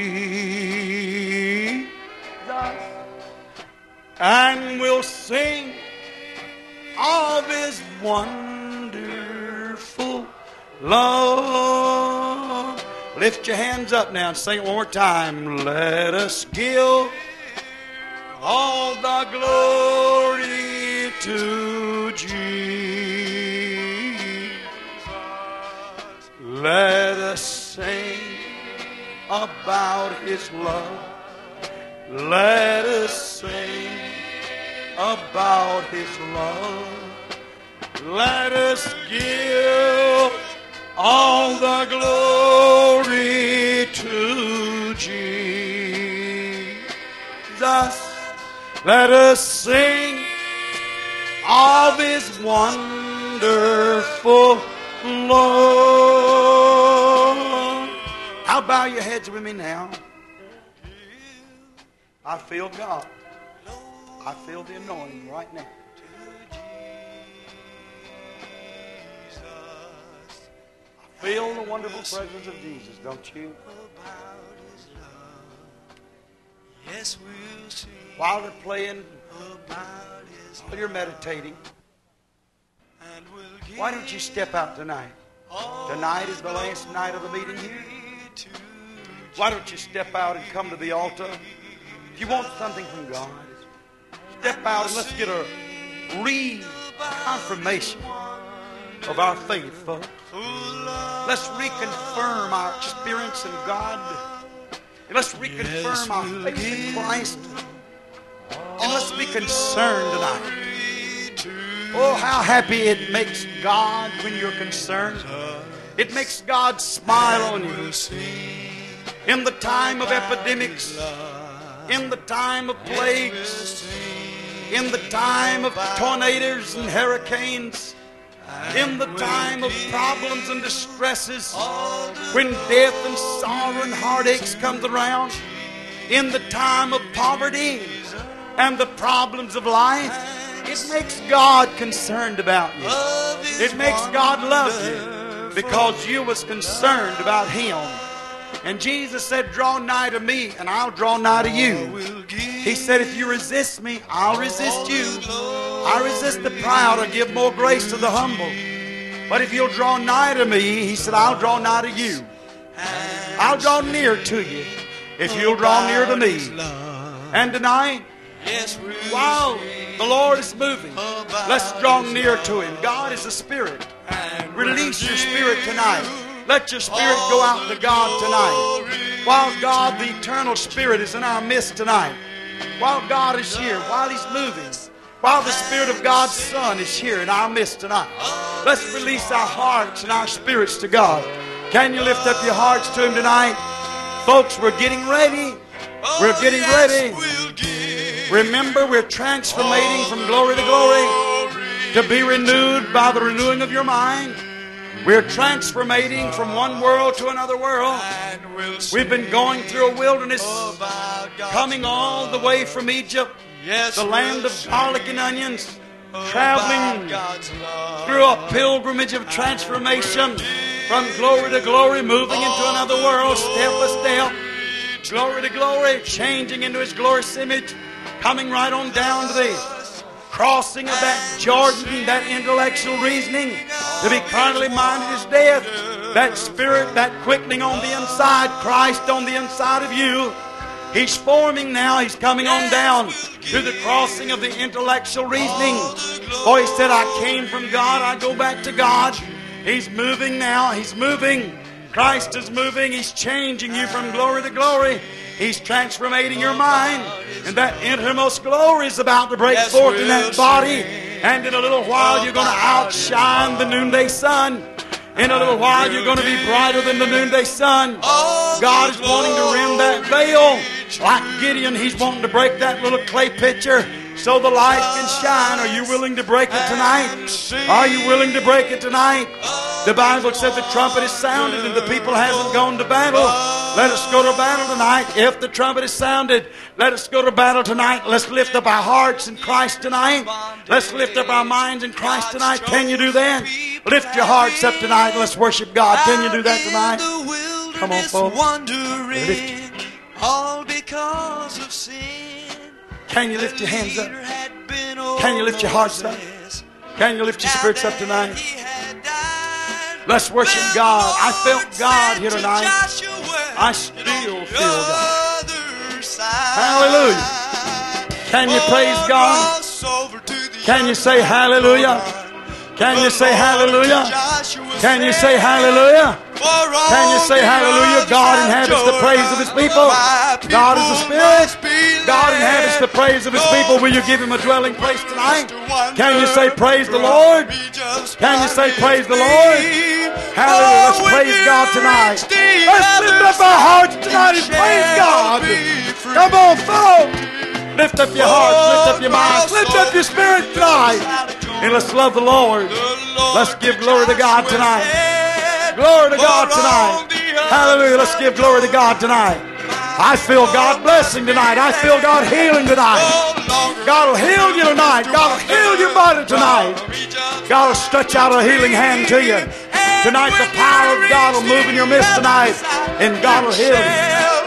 Jesus. And we'll sing of His wonderful love. Lift your hands up now and sing it one more time. Let us give all the glory to Jesus. Let us sing about His love. Let us sing about His love. Let us give all the glory to Jesus. Let us sing of His wonderful love. How bow your heads with me now? I feel God. I feel the anointing right now. I feel the wonderful presence of Jesus, don't you? While they're playing, while you're meditating, why don't you step out tonight? Tonight is the last night of the meeting here. Why don't you step out and come to the altar? If you want something from God, step out and let's get a reconfirmation of our faith, folks. Let's reconfirm our experience in God. And let's reconfirm our faith in Christ. And let's be concerned tonight. Oh, how happy it makes God when you're concerned. It makes God smile on you. In the time of epidemics, in the time of plagues, in the time of tornadoes and hurricanes, in the time of problems and distresses, when death and sorrow and heartaches comes around, in the time of poverty and the problems of life, it makes God concerned about you. It makes God love you because you was concerned about Him. And Jesus said, draw nigh to me and I'll draw nigh to you. He said, if you resist me, I'll resist you. I resist the proud and give more grace to the humble. But if you'll draw nigh to me, He said, I'll draw nigh to you. I'll draw near to you if you'll draw near to me. And tonight, while the Lord is moving, let's draw near to Him. God is a spirit. Release your spirit tonight. Let your spirit go out to God tonight. While God, the eternal Spirit, is in our midst tonight. While God is here, while He's moving, while the Spirit of God's Son is here in our midst tonight. Let's release our hearts and our spirits to God. Can you lift up your hearts to Him tonight? Folks, we're getting ready. We're getting ready. Remember, we're transformating from glory to glory to be renewed by the renewing of your mind. We're transformating from one world to another world. We've been going through a wilderness, coming all the way from Egypt, the land of garlic and onions, traveling through a pilgrimage of transformation from glory to glory, moving into another world step by step, glory to glory, changing into His glorious image, coming right on down to the crossing of that Jordan, that intellectual reasoning. To be carnally minded is death. That spirit, that quickening on the inside, Christ on the inside of you. He's forming now. He's coming on down to the crossing of the intellectual reasoning. For He said, I came from God, I go back to God. He's moving now. He's moving. Christ is moving. He's changing you from glory to glory. He's transformating your mind. And that innermost glory is about to break forth in that body. And in a little while you're going to outshine the noonday sun. In a little while you're going to be brighter than the noonday sun. God is wanting to rend that veil. Like Gideon, He's wanting to break that little clay pitcher so the light can shine. Are you willing to break it tonight? Are you willing to break it tonight? The Bible said the trumpet is sounded and the people hasn't gone to battle. Let us go to battle tonight. If the trumpet is sounded, let us go to battle tonight. Let's lift up our hearts in Christ tonight. Let's lift up our minds in Christ tonight. Can you do that? Lift your hearts up tonight. Let's worship God. Can you do that tonight? Come on, folks. All because of sin. Can you lift your hands up? Can you lift your hearts up? Can you lift your spirits up tonight? Let's worship God. I felt God here tonight. I still feel God. Hallelujah. Can you praise God? Can you say hallelujah? Can you say hallelujah? Can you say hallelujah? Can you say hallelujah? God inhabits the praise of His people. God is a spirit. God inhabits the praise of His people. Will you give Him a dwelling place tonight? Can you say praise the Lord? Can you say praise the Lord? Hallelujah. Let's praise God tonight. Let's lift up our hearts tonight and praise God. Come on, folks. Lift up your hearts, lift up your minds, lift up your spirit tonight. And let's love the Lord. Let's give glory to God tonight. Glory to God tonight. Hallelujah. Let's give glory to God tonight. I feel God blessing tonight. I feel God healing tonight. God will heal you tonight. God will heal your body tonight. God will stretch out a healing hand to you. Tonight the power of God will move in your midst tonight. And God will heal you.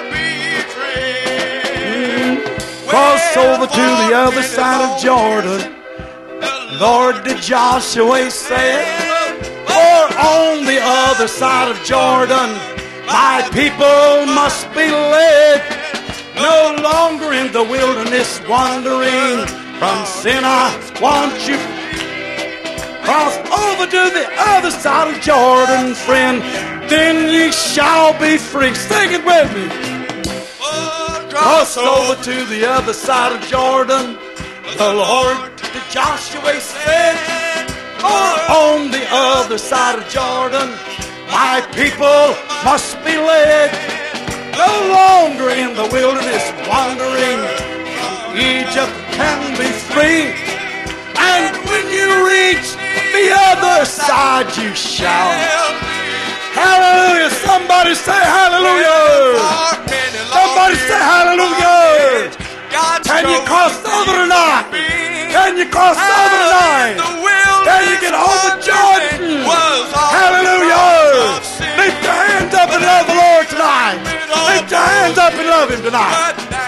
Cross over to the other side of Jordan. Lord, did Joshua say, for on the other side of Jordan, my people must be led, no longer in the wilderness wandering from sin. I want you cross over to the other side of Jordan, friend, then ye shall be free. Sing it with me. Cross over to the other side of Jordan, the Lord to Joshua said, for on the other side of Jordan, my people must be led, no longer in the wilderness wandering from Egypt can be free. And when you reach the other side you shall. Hallelujah. Somebody say hallelujah. Somebody say hallelujah. Can you cross over tonight? Can you cross over tonight? Can you get over Jordan? Hallelujah. Lift your hands up and love the Lord tonight. Lift your hands up and love Him tonight.